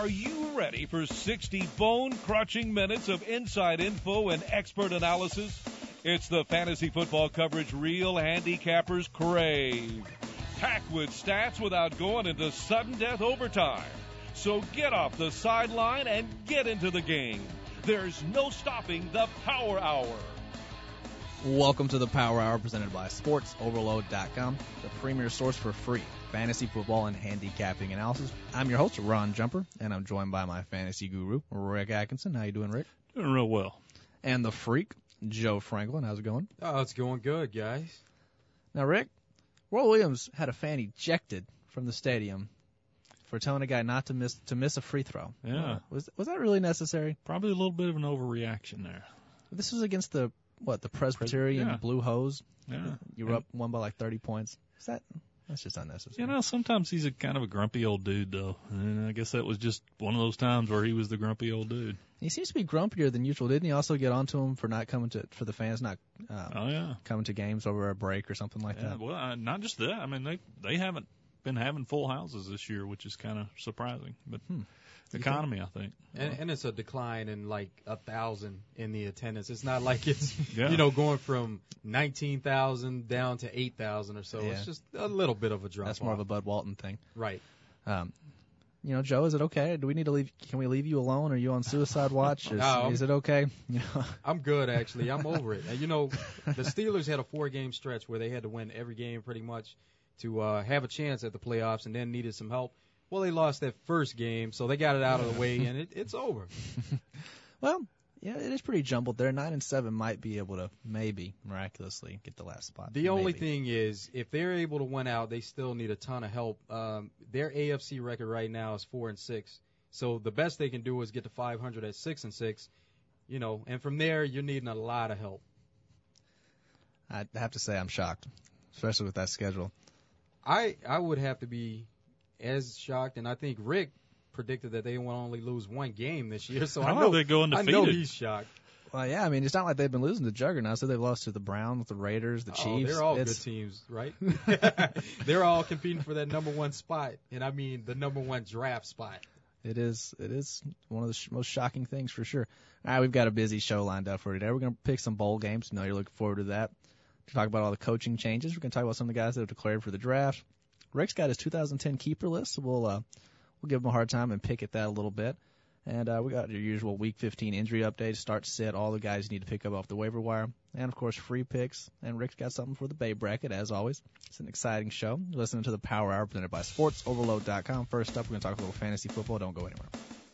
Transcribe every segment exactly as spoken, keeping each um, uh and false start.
Are you ready for sixty bone-crushing minutes of inside info and expert analysis? It's the fantasy football coverage real handicappers crave. Packed with stats without going into sudden death overtime. So get off the sideline and get into the game. There's no stopping the Power Hour. Welcome to the Power Hour presented by Sports Overload dot com, the premier source for free fantasy football and handicapping analysis. I'm your host, Ron Jumper, and I'm joined by my fantasy guru, Rick Atkinson. How you doing, Rick? Doing real well. And the freak, Joe Franklin. How's it going? Oh, it's going good, guys. Now, Rick, Roy Williams had a fan ejected from the stadium for telling a guy not to miss to miss a free throw. Yeah. Was was that really necessary? Probably a little bit of an overreaction there. This was against the, what, the Presbyterian yeah. Blue Hose? Yeah. You were up one by like thirty points. Is that... That's just unnecessary. You know, sometimes he's a kind of a grumpy old dude, though. And I guess that was just one of those times where he was the grumpy old dude. He seems to be grumpier than usual. Didn't he also get onto him for not coming to, for the fans not uh, oh, yeah. coming to games over a break or something like yeah, that? Well, uh, not just that. I mean, they they haven't been having full houses this year, which is kind of surprising. But hmm. economy, I think. And, and it's a decline in like a thousand in the attendance. It's not like it's, yeah. you know, going from nineteen thousand down to eight thousand or so. Yeah. It's just a little bit of a drop That's off. more of a Bud Walton thing. Right. Um, you know, Joe, is it okay? Do we need to leave? Can we leave you alone? Are you on suicide watch? Is, no. is it okay? I'm good, actually. I'm over it. And, you know, the Steelers had a four-game stretch where they had to win every game pretty much to uh, have a chance at the playoffs and then needed some help. Well, they lost that first game, so they got it out of the way, and it, it's over. Well, yeah, it is pretty jumbled there. Nine and seven might be able to maybe miraculously get the last spot. The maybe. only thing is, if they're able to win out, they still need a ton of help. Um, their A F C record right now is four and six, so the best they can do is get to five hundred at six and six, you know, and from there you're needing a lot of help. I have to say I'm shocked, especially with that schedule. I I would have to be as shocked, and I think Rick predicted that they will only lose one game this year. So I, I know know they're going I undefeated. know he's shocked. Well, yeah, I mean, it's not like they've been losing to juggernauts. So they've lost to the Browns, the Raiders, the Oh, Chiefs. they're all it's, good teams, right? They're all competing for that number one spot, and I mean the number one draft spot. It is it is one of the sh- most shocking things for sure. All right, we've got a busy show lined up for today. We're going to pick some bowl games. I know you're looking forward to that. To talk about all the coaching changes. We're going to talk about some of the guys that have declared for the draft. Rick's got his two thousand ten keeper list, so we'll uh, we'll give him a hard time and pick at that a little bit. And uh, we got your usual Week fifteen injury updates, start sit, all the guys you need to pick up off the waiver wire, and of course free picks. And Rick's got something for the Bay Bracket as always. It's an exciting show. You're listening to the Power Hour presented by Sports Overload dot com. First up, we're going to talk a little fantasy football. Don't go anywhere.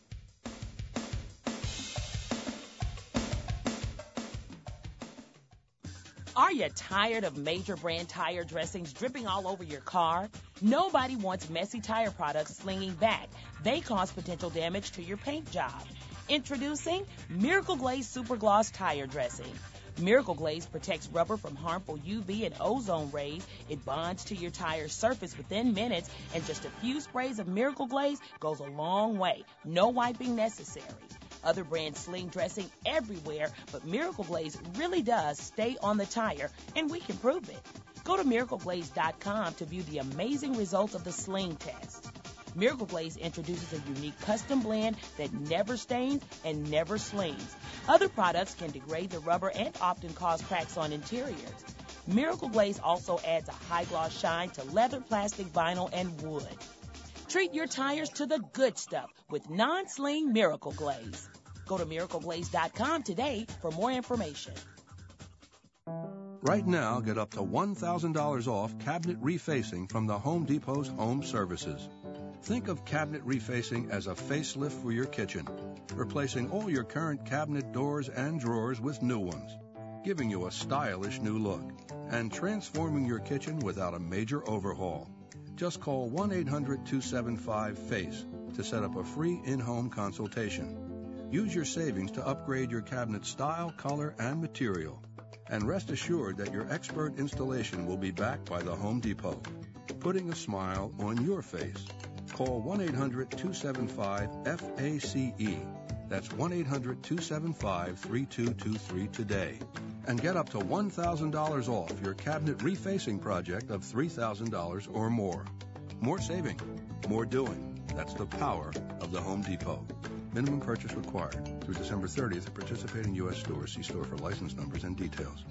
Are you tired of major brand tire dressings dripping all over your car? Nobody wants messy tire products slinging back. They cause potential damage to your paint job. Introducing Miracle Glaze Super Gloss Tire Dressing. Miracle Glaze protects rubber from harmful U V and ozone rays. It bonds to your tire's surface within minutes, and just a few sprays of Miracle Glaze goes a long way. No wiping necessary. Other brands sling dressing everywhere, but Miracle Glaze really does stay on the tire, and we can prove it. Go to miracle glaze dot com to view the amazing results of the sling test. Miracle Glaze introduces a unique custom blend that never stains and never slings. Other products can degrade the rubber and often cause cracks on interiors. Miracle Glaze also adds a high gloss shine to leather, plastic, vinyl, and wood. Treat your tires to the good stuff with non-sling Miracle Glaze. Go to miracle glaze dot com today for more information. Right now, get up to one thousand dollars off cabinet refacing from the Home Depot's Home Services. Think of cabinet refacing as a facelift for your kitchen, replacing all your current cabinet doors and drawers with new ones, giving you a stylish new look, and transforming your kitchen without a major overhaul. Just call one eight hundred two seven five FACE to set up a free in-home consultation. Use your savings to upgrade your cabinet style, color, and material. And rest assured that your expert installation will be backed by the Home Depot, putting a smile on your face. Call one eight hundred two seven five FACE. That's one eight hundred two seven five three two two three today. And get up to one thousand dollars off your cabinet refacing project of three thousand dollars or more. More saving, more doing. That's the power of the Home Depot. Minimum purchase required. Through December thirtieth at participating U S stores. See store for license numbers and details.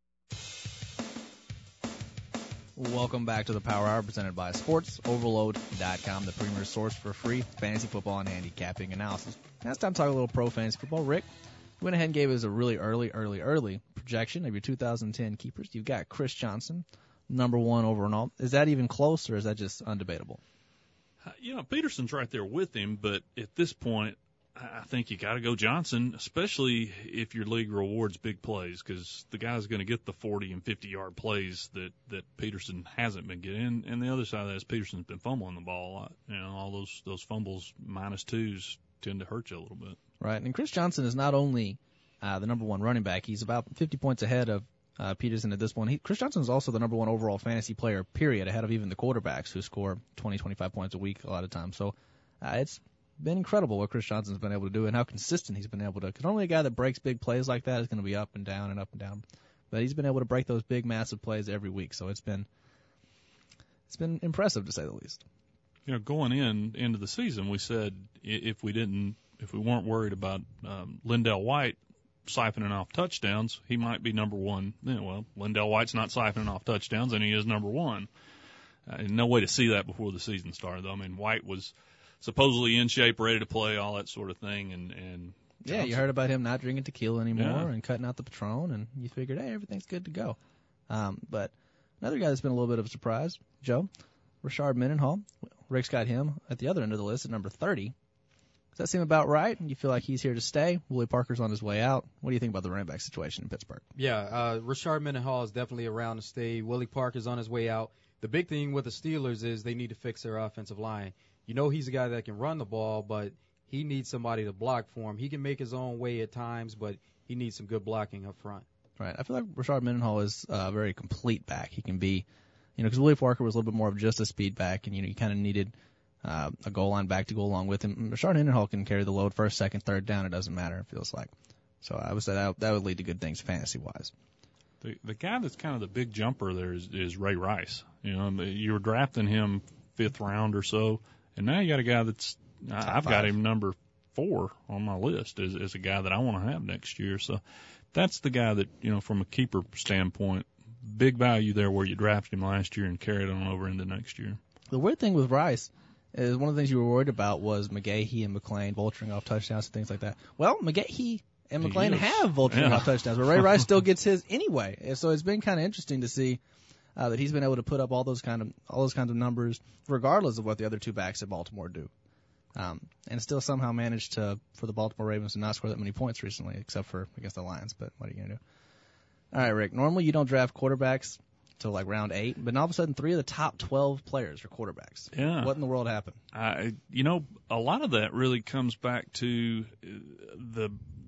Welcome back to the Power Hour presented by Sports Overload dot com, the premier source for free fantasy football and handicapping analysis. Now it's time to talk a little pro fantasy football. Rick went ahead and gave us a really early, early, early projection of your two thousand ten keepers. You've got Chris Johnson, number one overall. Is that even close, or is that just undebatable? You know, Peterson's right there with him, but at this point, I think you got to go Johnson, especially if your league rewards big plays, because the guy's going to get the forty and fifty yard plays that that Peterson hasn't been getting. And the other side of that is Peterson's been fumbling the ball a lot. You know, all those those fumbles minus twos tend to hurt you a little bit. Right, and Chris Johnson is not only uh, the number one running back; he's about fifty points ahead of uh, Peterson at this point. He, Chris Johnson is also the number one overall fantasy player, period, ahead of even the quarterbacks who score twenty, twenty-five points a week a lot of times. So uh, it's been incredible what Chris Johnson's been able to do and how consistent he's been able to. Because normally a guy that breaks big plays like that is going to be up and down and up and down, but he's been able to break those big, massive plays every week. So it's been it's been impressive to say the least. You know, going in into the season, we said if we didn't, if we weren't worried about um, Lindell White siphoning off touchdowns, he might be number one. Yeah, well, Lindell White's not siphoning off touchdowns, and he is number one. Uh, no way to see that before the season started, though. I mean, White was supposedly in shape, ready to play, all that sort of thing. And, and yeah, you heard about him not drinking tequila anymore yeah. and cutting out the Patron, and you figured, hey, everything's good to go. Um, but another guy that's been a little bit of a surprise, Joe, Rashard Mendenhall. Rick's got him at the other end of the list at number thirty. Does that seem about right? You feel like he's here to stay? Willie Parker's on his way out. What do you think about the running back situation in Pittsburgh? Yeah, uh, Rashard Mendenhall is definitely around to stay. Willie Parker's on his way out. The big thing with the Steelers is they need to fix their offensive line. You know he's a guy that can run the ball, but he needs somebody to block for him. He can make his own way at times, but he needs some good blocking up front. Right. I feel like Rashard Mendenhall is a very complete back. He can be, you know, because Willie Parker was a little bit more of just a speed back, and, you know, you kind of needed uh, a goal line back to go along with him. Rashard Mendenhall can carry the load first, second, third down. It doesn't matter, it feels like. So I would say that, that would lead to good things fantasy-wise. The the guy that's kind of the big jumper there is, is Ray Rice. You know, you were drafting him fifth round or so, and now you got a guy that's Top I've five. Got him number four on my list as, as a guy that I want to have next year. So that's the guy that, you know, from a keeper standpoint, big value there where you drafted him last year and carried on over into next year. The weird thing with Rice is one of the things you were worried about was McGahee and McClain vulturing off touchdowns and things like that. Well, McGahee and McClain have vulturing yeah. off touchdowns, but Ray Rice still gets his anyway. And so it's been kind of interesting to see uh, that he's been able to put up all those kind of all those kinds of numbers, regardless of what the other two backs at Baltimore do, um, and still somehow managed to for the Baltimore Ravens to not score that many points recently, except for against the Lions. But what are you gonna do? All right, Rick. Normally you don't draft quarterbacks till like round eight, but all of a sudden three of the top twelve players are quarterbacks. Yeah. What in the world happened? I, you know, a lot of that really comes back to the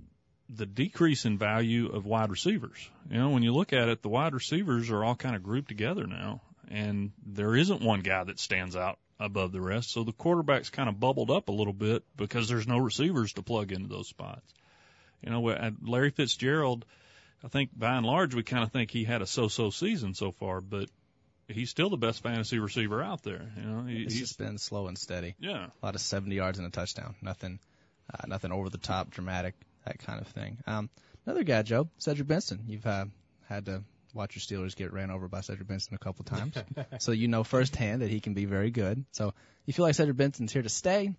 the decrease in value of wide receivers. You know, when you look at it, the wide receivers are all kind of grouped together now, and there isn't one guy that stands out above the rest. So the quarterback's kind of bubbled up a little bit because there's no receivers to plug into those spots. You know, Larry Fitzgerald, I think by and large we kind of think he had a so-so season so far, but he's still the best fantasy receiver out there. You know, he, it's he's just been slow and steady. Yeah, a lot of seventy yards and a touchdown. Nothing, uh, nothing over the top, dramatic, that kind of thing. Um, another guy, Joe, Cedric Benson. You've uh, had to watch your Steelers get ran over by Cedric Benson a couple times, so you know firsthand that he can be very good. So you feel like Cedric Benson's here to stay,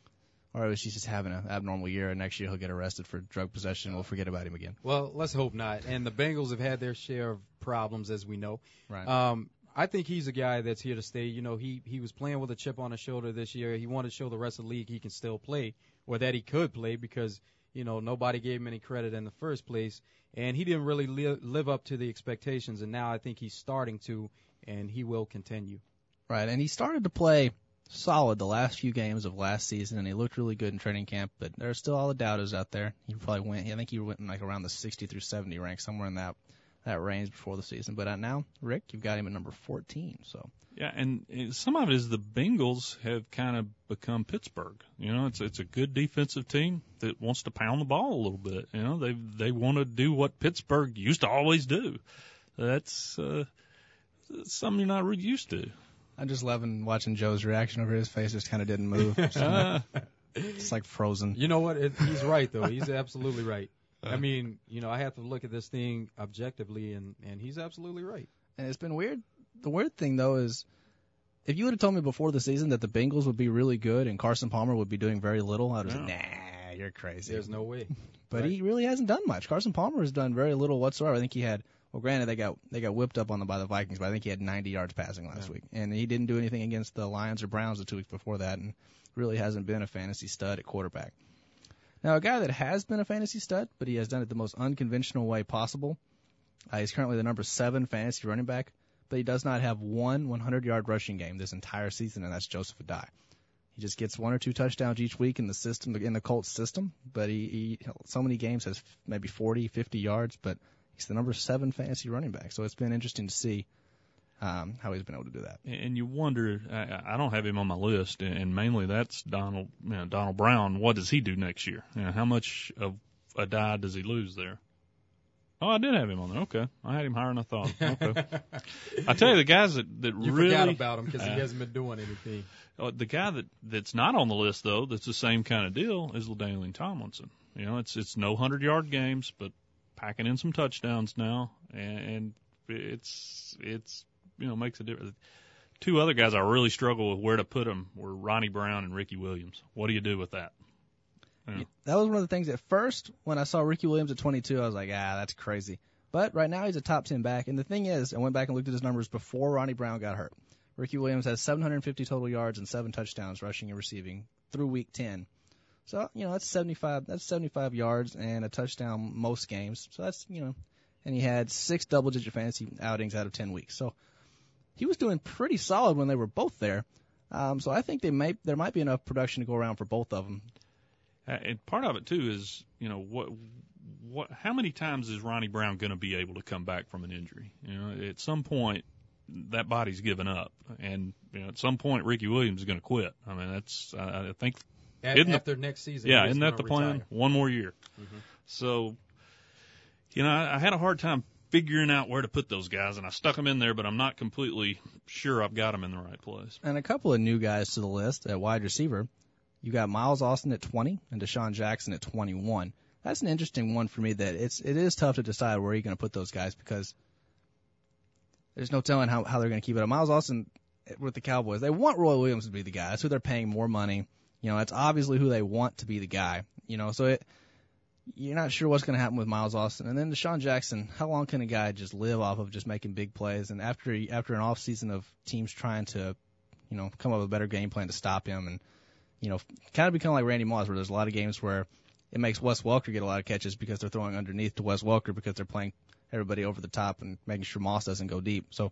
or is he just having an abnormal year, and next year he'll get arrested for drug possession and we'll forget about him again? Well, let's hope not. And the Bengals have had their share of problems, as we know. Right. Um, I think he's a guy that's here to stay. You know, he, he was playing with a chip on his shoulder this year. He wanted to show the rest of the league he can still play, or that he could play, because, you know, nobody gave him any credit in the first place. And he didn't really li- live up to the expectations, and now I think he's starting to, and he will continue. Right, and he started to play solid the last few games of last season, and he looked really good in training camp, but there are still all the doubters out there. He probably went, I think he went in like around the sixty through seventy rank, somewhere in that that range before the season. But uh, now, Rick, you've got him at number fourteen. So yeah, and some of it is the Bengals have kind of become Pittsburgh. You know, it's it's a good defensive team that wants to pound the ball a little bit. You know, they they want to do what Pittsburgh used to always do. That's uh, something you're not really used to. I'm just loving watching Joe's reaction over his face. Just kind of didn't move. Uh, It's like frozen. You know what? It, he's right, though. He's absolutely right. I mean, you know, I have to look at this thing objectively, and, and he's absolutely right. And it's been weird. The weird thing, though, is if you would have told me before the season that the Bengals would be really good and Carson Palmer would be doing very little, I would have No. said, nah, you're crazy. There's no way. But Right. he really hasn't done much. Carson Palmer has done very little whatsoever. I think he had, well, granted, they got they got whipped up on them by the Vikings, but I think he had ninety yards passing last Yeah. week. And he didn't do anything against the Lions or Browns the two weeks before that, and really hasn't been a fantasy stud at quarterback. Now, a guy that has been a fantasy stud, but he has done it the most unconventional way possible. Uh, he's currently the number seven fantasy running back, but he does not have one hundred-yard rushing game this entire season, and that's Joseph Adai. He just gets one or two touchdowns each week in the system, in the Colts system, but he, he so many games has maybe forty, fifty yards, but he's the number seven fantasy running back. So it's been interesting to see um, how he's been able to do that. and you wonder, I, I don't have him on my list, and mainly that's Donald, you know, Donald Brown. What does he do next year? You know, how much of a die does he lose there? Oh, I did have him on there. Okay, I had him higher than I thought. Okay, I tell you, the guys that that You really forgot about him because he uh, hasn't been doing anything. Uh, the guy that that's not on the list though, that's the same kind of deal, is LaDainian Tomlinson. You know, it's it's no hundred yard games, but packing in some touchdowns now, and, and it's it's you know makes a difference. Two other guys I really struggle with where to put them were Ronnie Brown and Ricky Williams. What do you do with that? You know, That was one of the things at first when I saw Ricky Williams at twenty-two, I was like, ah, that's crazy. But right now he's a top ten back. And the thing is, I went back and looked at his numbers before Ronnie Brown got hurt. Ricky Williams has seven hundred fifty total yards and seven touchdowns rushing and receiving through week ten. So, you know, that's seventy-five, that's seventy-five yards and a touchdown most games. So that's, you know, and he had six double digit fantasy outings out of ten weeks. So he was doing pretty solid when they were both there. Um, so I think they may, there might be enough production to go around for both of them. Uh, and part of it too is, you know, what, what, how many times is Ronnie Brown going to be able to come back from an injury? You know, at some point, that body's given up, and you know, at some point, Ricky Williams is going to quit. I mean, that's, I, I think, At, Isn't the- after next season. yeah, he's isn't that gonna the plan? retire. One more year. Mhm. So, you know, I, I had a hard time figuring out where to put those guys, and I stuck them in there, but I'm not completely sure I've got them in the right place. And a couple of new guys to the list at wide receiver. You got Miles Austin at twenty and Deshaun Jackson at twenty-one. That's an interesting one for me. That it's it is tough to decide where you're going to put those guys because there's no telling how how they're going to keep it up. Miles Austin with the Cowboys, they want Roy Williams to be the guy. That's who they're paying more money. You know, that's obviously who they want to be the guy. You know, so it you're not sure what's going to happen with Miles Austin. And then Deshaun Jackson, how long can a guy just live off of just making big plays? And after after an off season of teams trying to, you know, come up with a better game plan to stop him and you know, kind of become like Randy Moss, where there's a lot of games where it makes Wes Welker get a lot of catches because they're throwing underneath to Wes Welker because they're playing everybody over the top and making sure Moss doesn't go deep. So,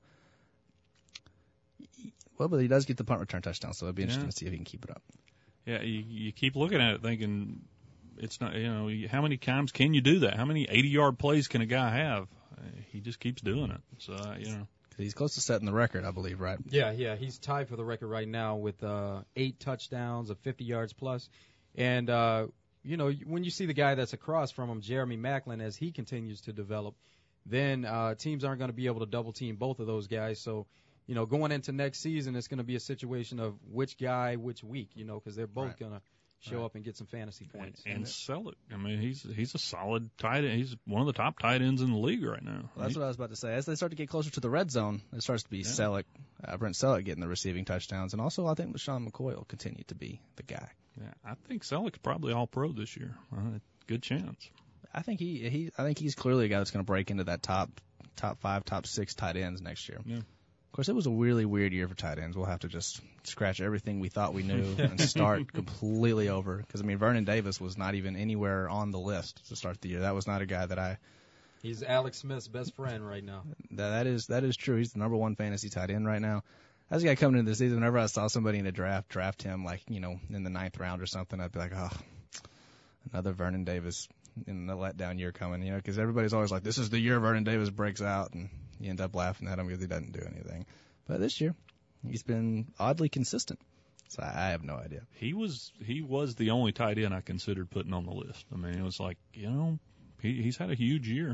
well, but he does get the punt return touchdown, so it'd be interesting Yeah. to see if he can keep it up. Yeah, you, you keep looking at it thinking, it's not, you know, how many times can you do that? How many eighty-yard plays can a guy have? Uh, He just keeps doing it. So, uh, you know. He's close to setting the record, I believe, right? Yeah, yeah, he's tied for the record right now with uh, eight touchdowns of fifty yards plus. And, uh, you know, when you see the guy that's across from him, Jeremy Maclin, as he continues to develop, then uh, teams aren't going to be able to double team both of those guys. So, you know, going into next season, it's going to be a situation of which guy, which week, you know, because they're both Right. going to show Right. up and get some fantasy points. And, and sell it. I mean, he's he's a solid tight end. He's one of the top tight ends in the league right now. Well, that's He- what I was about to say. As they start to get closer to the red zone, it starts to be Yeah. Selleck, uh, Brent Selleck getting the receiving touchdowns. And also, I think LaShawn McCoy will continue to be the guy. yeah, I think Selleck's probably all pro this year. Uh, good chance. I think he, he I think he's clearly a guy that's going to break into that top top five, top six tight ends next year. Yeah. Of course, it was a really weird year for tight ends. We'll have to just scratch everything we thought we knew and start completely over. Because I mean, Vernon Davis was not even anywhere on the list to start the year. That was not a guy that I. He's Alex Smith's best friend right now. That, that is that is true. He's the number one fantasy tight end right now. As a guy coming into the season, whenever I saw somebody in a draft draft him like you know in the ninth round or something, I'd be like, oh, another Vernon Davis in the letdown year coming, you know, because everybody's always like, this is the year Vernon Davis breaks out, and you end up laughing at him because he doesn't do anything. But this year, he's been oddly consistent. So I have no idea. He was he was the only tight end I considered putting on the list. I mean, it was like, you know, he he's had a huge year.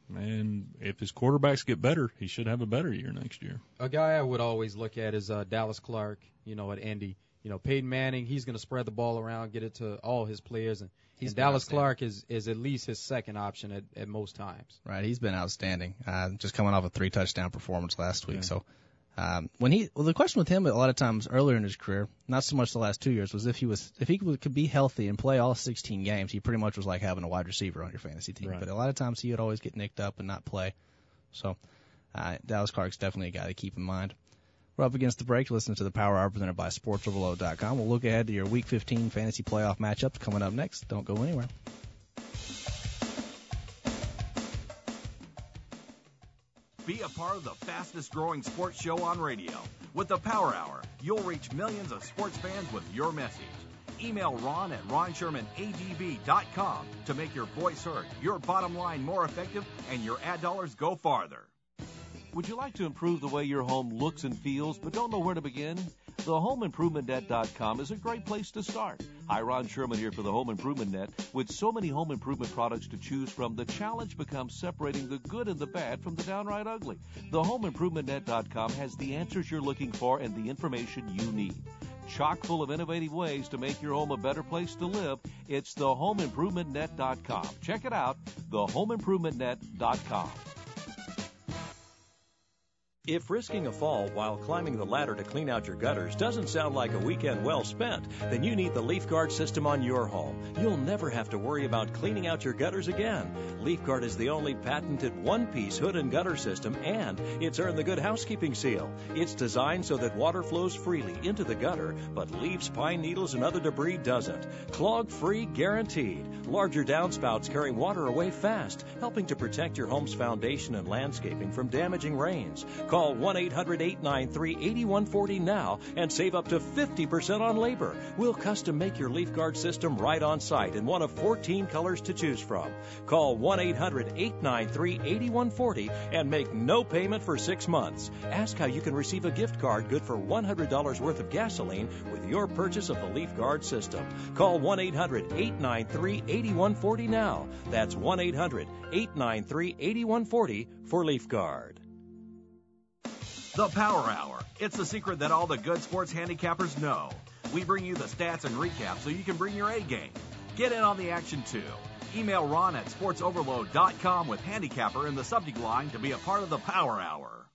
And if his quarterbacks get better, he should have a better year next year. A guy I would always look at is uh, Dallas Clark, you know, at Indy. You know, Peyton Manning, he's going to spread the ball around, get it to all his players. And, and Dallas Clark is, is at least his second option at, at most times. Right, he's been outstanding. Uh, just coming off a three-touchdown performance last week. Yeah. So um, when he, well, the question with him a lot of times earlier in his career, not so much the last two years, was if he was if he could be healthy and play all sixteen games, he pretty much was like having a wide receiver on your fantasy team. Right. But a lot of times he would always get nicked up and not play. So uh, Dallas Clark's definitely a guy to keep in mind. We're up against the break. Listen to the Power Hour presented by Sports Overload dot com. We'll look ahead to your Week fifteen fantasy playoff matchups coming up next. Don't go anywhere. Be a part of the fastest growing sports show on radio. With the Power Hour, you'll reach millions of sports fans with your message. Email Ron at ron sherman a d b dot com to make your voice heard, your bottom line more effective, and your ad dollars go farther. Would you like to improve the way your home looks and feels but don't know where to begin? The home improvement net dot com is a great place to start. Hi, Ron Sherman here for the Home Improvement Net. With so many home improvement products to choose from, the challenge becomes separating the good and the bad from the downright ugly. The home improvement net dot com has the answers you're looking for and the information you need. Chock full of innovative ways to make your home a better place to live, it's the home improvement net dot com. Check it out, the home improvement net dot com. If risking a fall while climbing the ladder to clean out your gutters doesn't sound like a weekend well spent, then you need the LeafGuard system on your home. You'll never have to worry about cleaning out your gutters again. LeafGuard is the only patented one-piece hood and gutter system, and it's earned the Good Housekeeping seal. It's designed so that water flows freely into the gutter, but leaves, pine needles, and other debris doesn't. Clog-free guaranteed. Larger downspouts carry water away fast, helping to protect your home's foundation and landscaping from damaging rains. Call one eight hundred eight nine three eight one four zero now and save up to fifty percent on labor. We'll custom make your LeafGuard system right on site in one of fourteen colors to choose from. Call one eight hundred eight nine three eight one four zero and make no payment for six months. Ask how you can receive a gift card good for one hundred dollars worth of gasoline with your purchase of the LeafGuard system. Call one eight hundred eight nine three eight one four zero now. That's one eight hundred eight nine three eight one four zero for LeafGuard. The Power Hour. It's the secret that all the good sports handicappers know. We bring you the stats and recaps so you can bring your A game. Get in on the action, too. Email Ron at sports overload dot com with handicapper in the subject line to be a part of the Power Hour.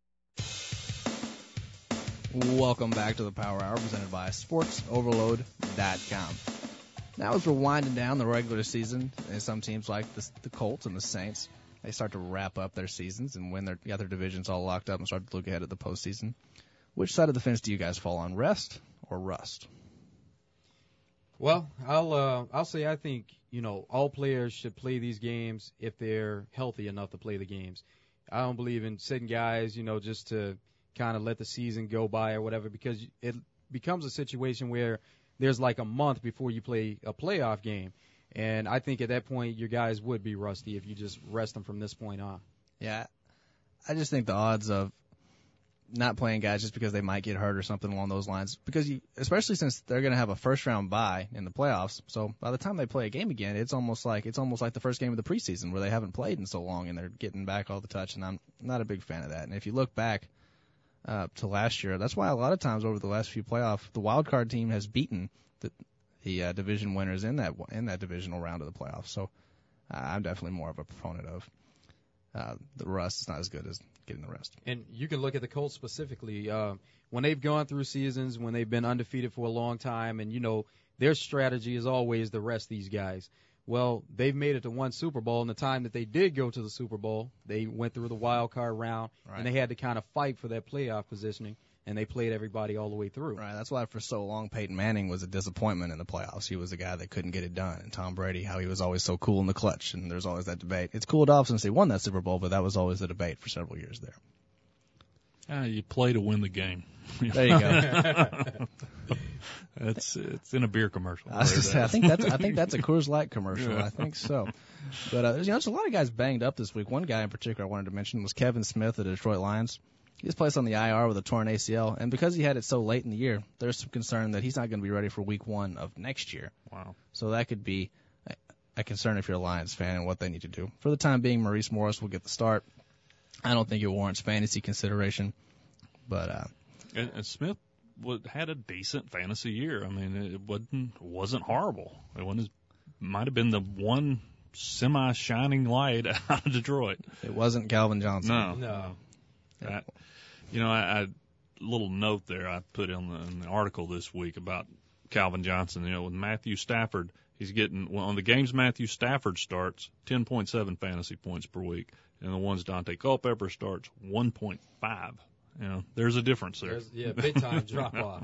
Welcome back to the Power Hour presented by sports overload dot com. Now as we're winding down the regular season, and some teams like the, the Colts and the Saints, they start to wrap up their seasons and when they're got their divisions all locked up and start to look ahead at the postseason. Which side of the fence do you guys fall on, rest or rust? Well, I'll uh, I'll say I think you know all players should play these games if they're healthy enough to play the games. I don't believe in sitting guys, you know, just to kind of let the season go by or whatever, because it becomes a situation where there's like a month before you play a playoff game. And I think at that point, your guys would be rusty if you just rest them from this point on. Yeah, I just think the odds of not playing guys just because they might get hurt or something along those lines, because you, especially since they're going to have a first round bye in the playoffs, so by the time they play a game again, it's almost like it's almost like the first game of the preseason where they haven't played in so long and they're getting back all the touch, and I'm not a big fan of that. And if you look back uh, to last year, that's why a lot of times over the last few playoffs, the wild card team has beaten the the uh, division winners in that in that divisional round of the playoffs. So uh, I'm definitely more of a proponent of uh, the rust. It's not as good as getting the rest. And you can look at the Colts specifically. Uh, when they've gone through seasons, when they've been undefeated for a long time, and, you know, their strategy is always to rest these guys. Well, they've made it to one Super Bowl, and the time that they did go to the Super Bowl, they went through the wild card round, right, and they had to kind of fight for that playoff positioning. And they played everybody all the way through. Right. That's why for so long Peyton Manning was a disappointment in the playoffs. He was a guy that couldn't get it done. And Tom Brady, how he was always so cool in the clutch. And there's always that debate. It's cooled off since they won that Super Bowl, but that was always the debate for several years there. Uh, you play to win the game. There you go. It's it's in a beer commercial. I, was just say, I think that's I think that's a Coors Light commercial. Yeah. I think so. But uh, you know, there's a lot of guys banged up this week. One guy in particular I wanted to mention was Kevin Smith of the Detroit Lions. He was placed on the I R with a torn A C L, and because he had it so late in the year, there's some concern that he's not going to be ready for week one of next year. Wow. So that could be a concern if you're a Lions fan and what they need to do. For the time being, Maurice Morris will get the start. I don't think it warrants fantasy consideration, but uh, and, and Smith would, had a decent fantasy year. I mean, it wasn't wasn't horrible. It wasn't. Might have been the one semi-shining light out of Detroit. It wasn't Calvin Johnson. No, No. I, you know, I, I little note there I put in the, in the article this week about Calvin Johnson. You know, with Matthew Stafford, he's getting well, on the games Matthew Stafford starts, ten point seven fantasy points per week, and the ones Dante Culpepper starts, one point five. You know, there's a difference there. There's, yeah, big time drop off.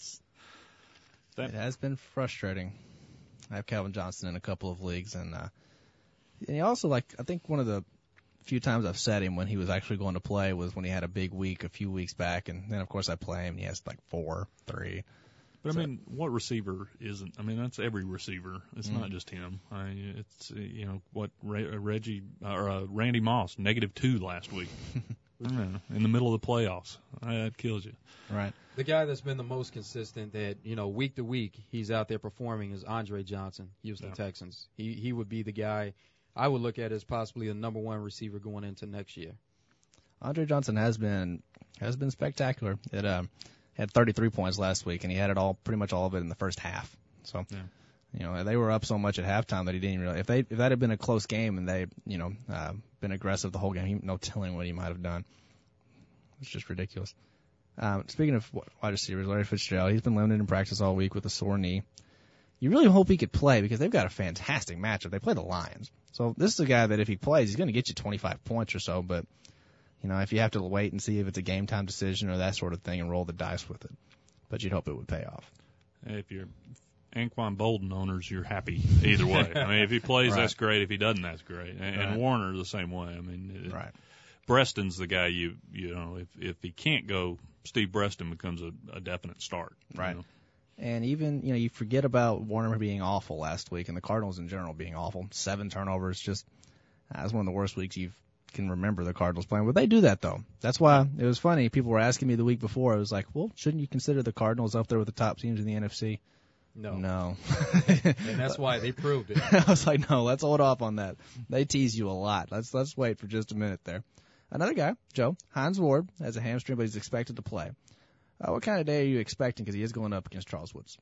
It has been frustrating. I have Calvin Johnson in a couple of leagues, and, uh, and he also, like, I think one of the few times I've said him when he was actually going to play was when he had a big week a few weeks back, and then, of course, I play him, and he has, like, four, three. But, so, I mean, what receiver isn't? I mean, that's every receiver. It's mm. not just him. I mean, it's, you know, what Re- Reggie or uh, Randy Moss, negative two last week. Yeah, in the middle of the playoffs. That kills you. Right. The guy that's been the most consistent that, you know, week to week he's out there performing is Andre Johnson, Houston yeah. Texans. He he would be the guy I would look at as possibly the number one receiver going into next year. Andre Johnson has been has been spectacular. It um, had thirty-three points last week, and he had it all pretty much all of it in the first half. So, yeah. you know, they were up so much at halftime that he didn't really. If they if that had been a close game and they you know uh, been aggressive the whole game, he, no telling what he might have done. It's just ridiculous. Um, speaking of wide receivers, Larry Fitzgerald, he's been limited in practice all week with a sore knee. You really hope he could play because they've got a fantastic matchup. They play the Lions. So this is a guy that if he plays, he's going to get you twenty-five points or so. But, you know, if you have to wait and see if it's a game-time decision or that sort of thing and roll the dice with it. But you'd hope it would pay off. If you're Anquan Bolden owners, you're happy either way. I mean, if he plays, right. that's great. If he doesn't, that's great. And, right. and Warner the same way. I mean, it, right. Breston's the guy you you know if if he can't go, Steve Breston becomes a, a definite start. Right. You know? And even, you know, you forget about Warner being awful last week and the Cardinals in general being awful. Seven turnovers, just uh, that's one of the worst weeks you can remember the Cardinals playing. But they do that, though. That's why it was funny. People were asking me the week before. I was like, well, shouldn't you consider the Cardinals up there with the top teams in the N F C? No. No. And that's why they proved it. I was like, no, let's hold off on that. They tease you a lot. Let's let's wait for just a minute there. Another guy, Joe, Hines Ward, has a hamstring, but he's expected to play. Uh, what kind of day are you expecting? Because he is going up against Charles Woods.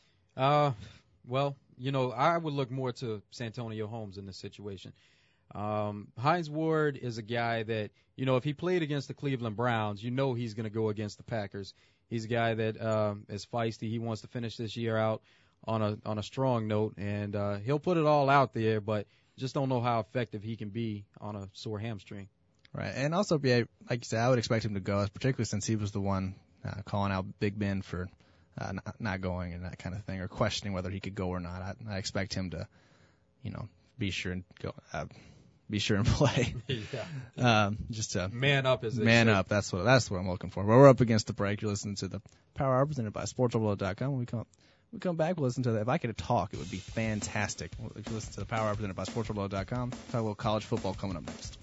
Uh, well, you know, I would look more to Santonio Holmes in this situation. Um, Hines Ward is a guy that, you know, if he played against the Cleveland Browns, you know he's going to go against the Packers. He's a guy that um, is feisty. He wants to finish this year out on a on a strong note, and uh, he'll put it all out there, but just don't know how effective he can be on a sore hamstring. Right, and also, yeah, like you said, I would expect him to go, particularly since he was the one uh, calling out Big Ben for uh, not, not going and that kind of thing, or questioning whether he could go or not. I, I expect him to, you know, be sure and go, uh, be sure and play. yeah. Um, just to man up, as they man say. up. That's what that's what I'm looking for. But we're up against the break. You're listening to the Power Hour presented by Sports Overload dot com. When we come we come back, we'll listen to that. If I could talk, it would be fantastic. If you listen to the Power Hour presented by Sports Overload dot com, talk a little college football coming up next.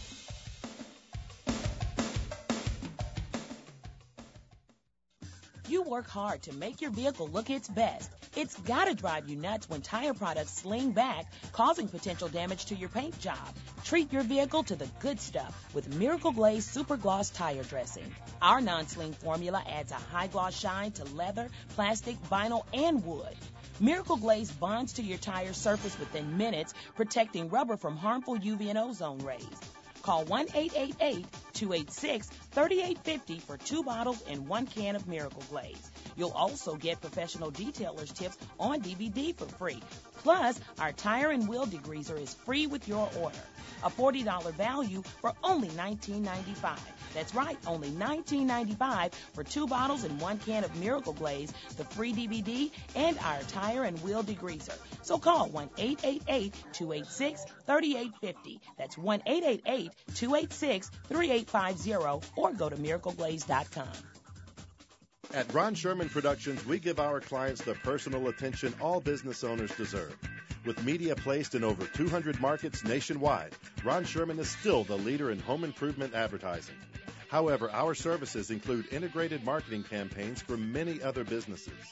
You work hard to make your vehicle look its best. It's gotta drive you nuts when tire products sling back, causing potential damage to your paint job. Treat your vehicle to the good stuff with Miracle Glaze Super Gloss Tire Dressing. Our non-sling formula adds a high gloss shine to leather, plastic, vinyl, and wood. Miracle Glaze bonds to your tire surface within minutes, protecting rubber from harmful U V and ozone rays. Call one eight eight eight, two eight six, three eight five zero for two bottles and one can of Miracle Glaze. You'll also get professional detailers tips on D V D for free. Plus, our tire and wheel degreaser is free with your order. A forty dollars value for only nineteen ninety-five. That's right, only nineteen ninety-five for two bottles and one can of Miracle Glaze, the free D V D, and our tire and wheel degreaser. So call one eight eight eight, two eight six, three eight five zero. That's one eight eight eight, two eight six, three eight five zero or go to miracle glaze dot com. At Ron Sherman Productions, we give our clients the personal attention all business owners deserve. With media placed in over two hundred markets nationwide, Ron Sherman is still the leader in home improvement advertising. However, our services include integrated marketing campaigns for many other businesses.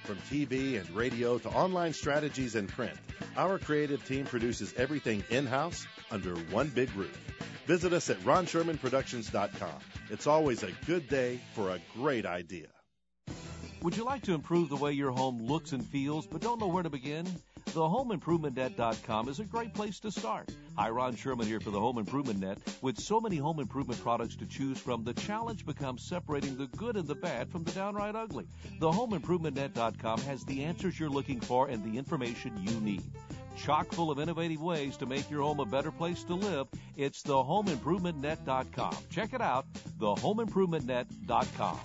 From T V and radio to online strategies and print, our creative team produces everything in-house under one big roof. Visit us at ron sherman productions dot com. It's always a good day for a great idea. Would you like to improve the way your home looks and feels but don't know where to begin? The home improvement net dot com is a great place to start. Hi, Ron Sherman here for the Home Improvement Net. With so many home improvement products to choose from, the challenge becomes separating the good and the bad from the downright ugly. The home improvement net dot com has the answers you're looking for and the information you need. Chock full of innovative ways to make your home a better place to live, it's the home improvement net dot com. Check it out, the home improvement net dot com.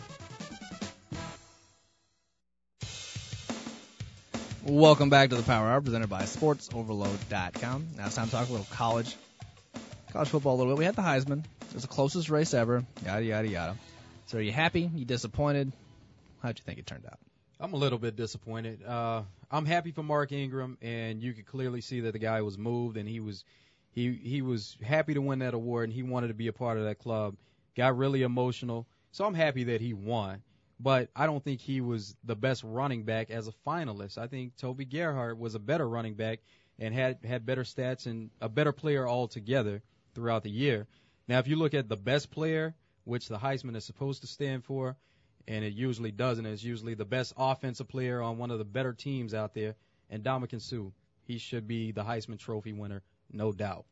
Welcome back to the Power Hour, presented by sports overload dot com. Now it's time to talk a little college, college football a little bit. We had the Heisman. It was the closest race ever, yada, yada, yada. So are you happy? You disappointed? How'd you think it turned out? I'm a little bit disappointed. Uh, I'm happy for Mark Ingram, and you could clearly see that the guy was moved, and he was he he was happy to win that award, and he wanted to be a part of that club. Got really emotional. So I'm happy that he won. But I don't think he was the best running back as a finalist. I think Toby Gerhart was a better running back and had, had better stats and a better player altogether throughout the year. Now, if you look at the best player, which the Heisman is supposed to stand for, and it usually doesn't, it's usually the best offensive player on one of the better teams out there, and Ndamukong Suh, he should be the Heisman Trophy winner, no doubt.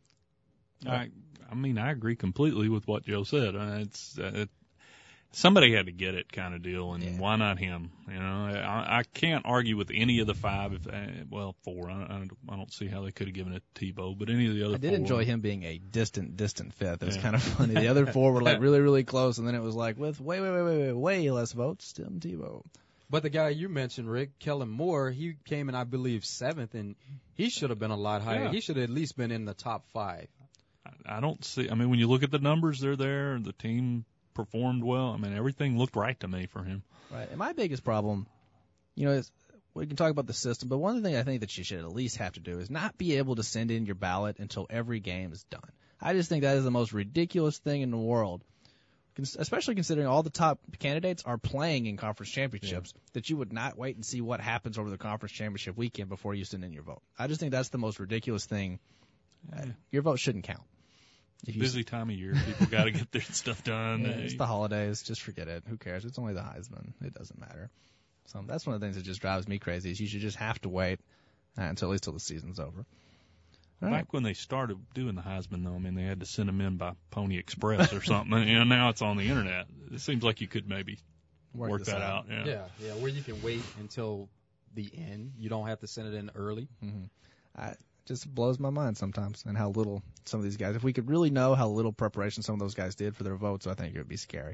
I, I mean, I agree completely with what Joe said. Uh, it's uh, it, Somebody had to get it, kind of deal, and yeah. Why not him? You know, I, I can't argue with any of the five. If uh, well, four. I, I, I don't see how they could have given it to Tebow, but any of the other. I did four, enjoy him being a distant, distant fifth. It was yeah. kind of funny. The other four were like really, really close, and then it was like with way, way, way, way, way, way less votes, Tim Tebow. But the guy you mentioned, Rick, Kellen Moore, he came in, I believe, seventh, and he should have been a lot higher. Yeah. He should have at least been in the top five. I, I don't see. I mean, when you look at the numbers, they're there. The team performed well. I mean, everything looked right to me for him. Right. And my biggest problem, you know, is we can talk about the system, but one of the things I think that you should at least have to do is not be able to send in your ballot until every game is done. I just think that is the most ridiculous thing in the world, especially considering all the top candidates are playing in conference championships, yeah. that you would not wait and see what happens over the conference championship weekend before you send in your vote. I just think that's the most ridiculous thing. Yeah. Your vote shouldn't count. If you Busy time of year. People got to get their stuff done. Yeah, it's the holidays. Just forget it. Who cares? It's only the Heisman. It doesn't matter. So that's one of the things that just drives me crazy is you should just have to wait uh, until at least till the season's over. All Back right. when they started doing the Heisman, though, I mean, they had to send them in by Pony Express or something. And now it's on the Internet. It seems like you could maybe work, work that out. out. Yeah. yeah, yeah, where you can wait until the end. You don't have to send it in early. Mm-hmm. I, just blows my mind sometimes and how little some of these guys, if we could really know how little preparation some of those guys did for their votes, I think it would be scary.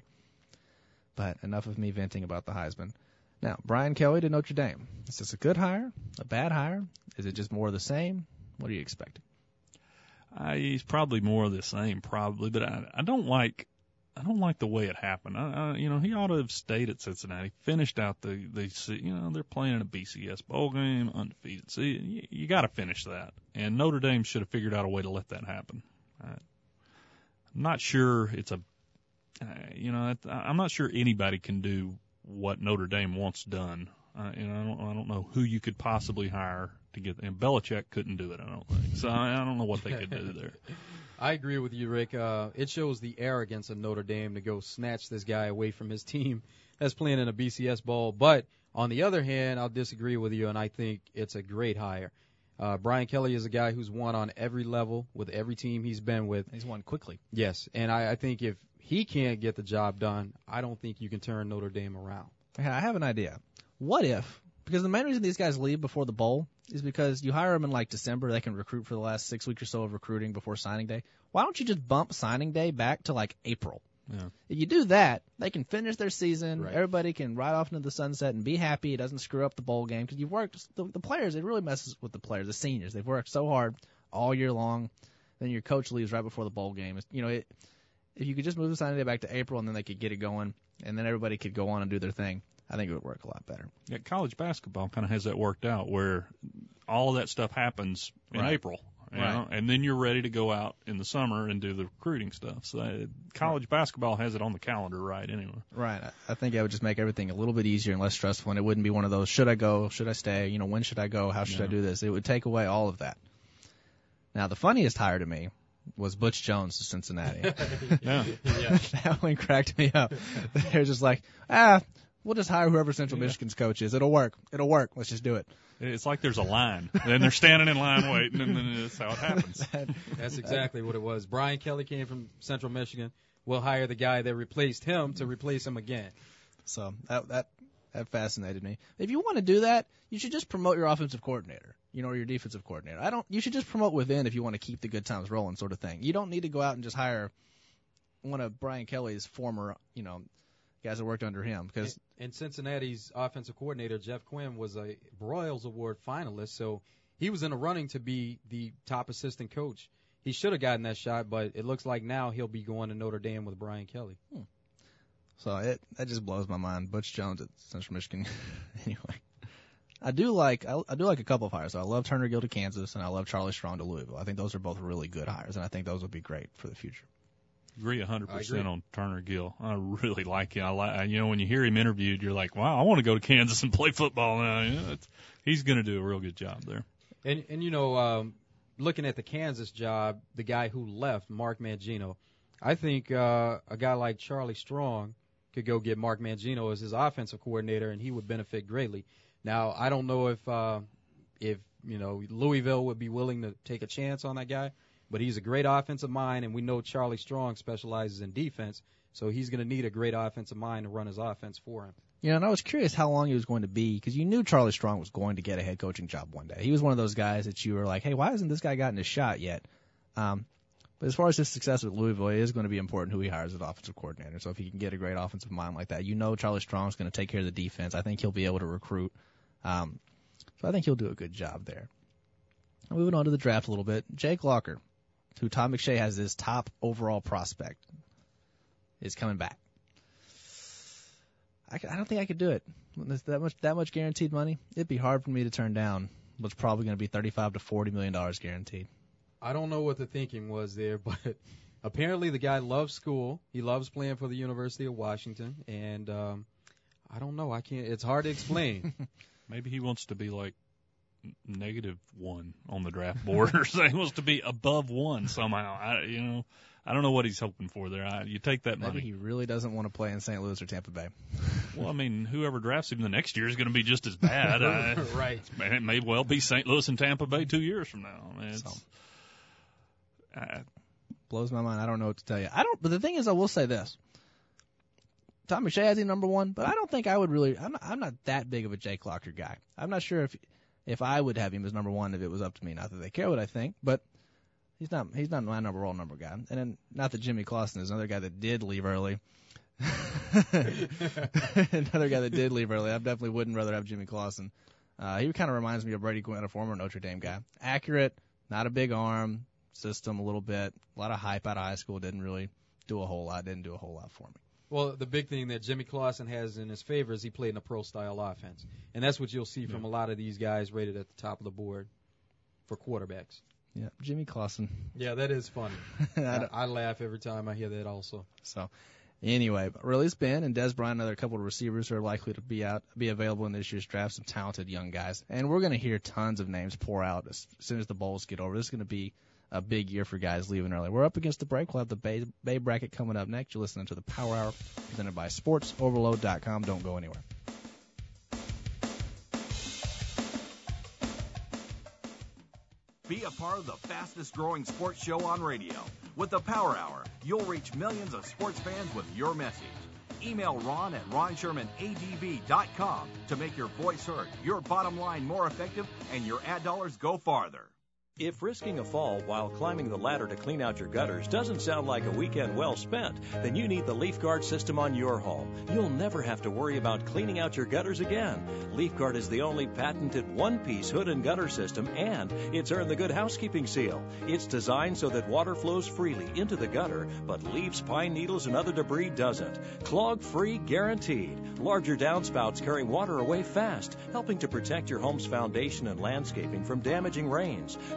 But enough of me venting about the Heisman. Now, Brian Kelly to Notre Dame. Is this a good hire? A bad hire? Is it just more of the same? What are you expecting? Uh, he's probably more of the same, probably, but I, I don't like I don't like the way it happened. I, I, you know, he ought to have stayed at Cincinnati, finished out the, the, you know, they're playing in a B C S bowl game, undefeated. See, you, you got to finish that. And Notre Dame should have figured out a way to let that happen. I, I'm not sure it's a, uh, you know, I'm not sure anybody can do what Notre Dame wants done. Uh, you know, I don't, I don't know who you could possibly hire to get, and Belichick couldn't do it, I don't think. So I, I don't know what they could do there. I agree with you, Rick. Uh, it shows the arrogance of Notre Dame to go snatch this guy away from his team that's playing in a B C S bowl. But on the other hand, I'll disagree with you, and I think it's a great hire. Uh, Brian Kelly is a guy who's won on every level with every team he's been with. He's won quickly. Yes, and I, I think if he can't get the job done, I don't think you can turn Notre Dame around. I have an idea. What if, because the main reason these guys leave before the bowl is because you hire them in like December, they can recruit for the last six weeks or so of recruiting before signing day. Why don't you just bump signing day back to like April? Yeah. If you do that, they can finish their season. Right. Everybody can ride off into the sunset and be happy. It doesn't screw up the bowl game because you've worked. The, the players, it really messes with the players, the seniors. They've worked so hard all year long. Then your coach leaves right before the bowl game. It's, you know, it, if you could just move the signing day back to April and then they could get it going, and then everybody could go on and do their thing, I think it would work a lot better. Yeah, college basketball kind of has that worked out where all of that stuff happens in right. April. You Right. know? And then you're ready to go out in the summer and do the recruiting stuff. So uh, college basketball has it on the calendar right anyway. Right. I- I think that would just make everything a little bit easier and less stressful, and it wouldn't be one of those, should I go, should I stay, you know, when should I go, how should Yeah. I do this? It would take away all of that. Now, the funniest hire to me was Butch Jones to Cincinnati. Yeah. Yeah. That one cracked me up. They're just like, ah, we'll just hire whoever Central Michigan's coach is. It'll work. It'll work. Let's just do it. It's like there's a line, and they're standing in line waiting, and then that's how it happens. That's exactly what it was. Brian Kelly came from Central Michigan. We'll hire the guy that replaced him to replace him again. So that that that fascinated me. If you want to do that, you should just promote your offensive coordinator, you know, or your defensive coordinator. I don't. You should just promote within if you want to keep the good times rolling, sort of thing. You don't need to go out and just hire one of Brian Kelly's former, you know, guys that worked under him, because And Cincinnati's offensive coordinator, Jeff Quinn, was a Broyles Award finalist, so he was in the running to be the top assistant coach. He should have gotten that shot, but it looks like now he'll be going to Notre Dame with Brian Kelly. Hmm. So it that just blows my mind. Butch Jones at Central Michigan. Anyway, I do like I, I do like a couple of hires. So I love Turner Gill to Kansas, and I love Charlie Strong to Louisville. I think those are both really good hires, and I think those would be great for the future. Agree one hundred I percent agree. on Turner Gill. I really like him. I like, you know, when you hear him interviewed, you're like, wow, I want to go to Kansas and play football now. You know, it's, he's going to do a real good job there. And, and you know, um, looking at the Kansas job, the guy who left, Mark Mangino, I think uh, a guy like Charlie Strong could go get Mark Mangino as his offensive coordinator, and he would benefit greatly. Now, I don't know if, uh, if you know, Louisville would be willing to take a chance on that guy, but he's a great offensive mind, and we know Charlie Strong specializes in defense, so he's going to need a great offensive mind to run his offense for him. You know, and I was curious how long he was going to be, because you knew Charlie Strong was going to get a head coaching job one day. He was one of those guys that you were like, hey, why hasn't this guy gotten a shot yet? Um, but as far as his success with Louisville, it is going to be important who he hires as offensive coordinator. So if he can get a great offensive mind like that, you know Charlie Strong's going to take care of the defense. I think he'll be able to recruit. Um, so I think he'll do a good job there. Moving on to the draft a little bit, Jake Locker, who Todd McShay has his top overall prospect, is coming back. I, I don't think I could do it. With that much that much guaranteed money, it'd be hard for me to turn down what's probably going to be thirty-five to forty million dollars guaranteed. I don't know what the thinking was there, but apparently the guy loves school. He loves playing for the University of Washington, and um, I don't know. I can't. It's hard to explain. Maybe he wants to be like negative one on the draft board, or so he wants to be above one somehow. I, you know, I don't know what he's hoping for there. I, you take that Maybe money. he really doesn't want to play in Saint Louis or Tampa Bay. Well, I mean, whoever drafts him the next year is going to be just as bad. I, Right. Man, it may well be Saint Louis and Tampa Bay two years from now. I mean, it's, So. I, Blows my mind. I don't know what to tell you. I don't. But the thing is, I will say this: Tom McShay has him number one, but I don't think I would really. I'm not, I'm not that big of a Jake Locker guy. I'm not sure if if I would have him as number one if it was up to me. Not that they care what I think, but he's not. He's not my number one number guy. And then not that Jimmy Clausen is another guy that did leave early. Another guy that did leave early. I definitely wouldn't rather have Jimmy Clausen. Uh, he kind of reminds me of Brady Quinn, a former Notre Dame guy. Accurate, not a big arm, system a little bit, a lot of hype out of high school. Didn't really do a whole lot. Didn't do a whole lot for me. Well, the big thing that Jimmy Clausen has in his favor is he played in a pro-style offense, and that's what you'll see from a lot of these guys rated at the top of the board for quarterbacks. Yeah, Jimmy Clausen. Yeah, that is funny. I I, don't- I laugh every time I hear that also. So, anyway, but really, it's Ben and Des Bryant, another couple of receivers who are likely to be out, be available in this year's draft. Some talented young guys, and we're going to hear tons of names pour out as soon as the bowls get over. This is going to be a big year for guys leaving early. We're up against the break. We'll have the Bay, Bay bracket coming up next. You're listening to the Power Hour presented by Sports Overload dot com. Don't go anywhere. Be a part of the fastest growing sports show on radio. With the Power Hour, you'll reach millions of sports fans with your message. Email Ron at ron sherman a d b dot com to make your voice heard, your bottom line more effective, and your ad dollars go farther. If risking a fall while climbing the ladder to clean out your gutters doesn't sound like a weekend well spent, then you need the LeafGuard system on your home. You'll never have to worry about cleaning out your gutters again. LeafGuard is the only patented one-piece hood and gutter system, and it's earned the Good Housekeeping seal. It's designed so that water flows freely into the gutter, but leaves, pine needles, and other debris doesn't. Clog-free guaranteed. Larger downspouts carry water away fast, helping to protect your home's foundation and landscaping from damaging rains.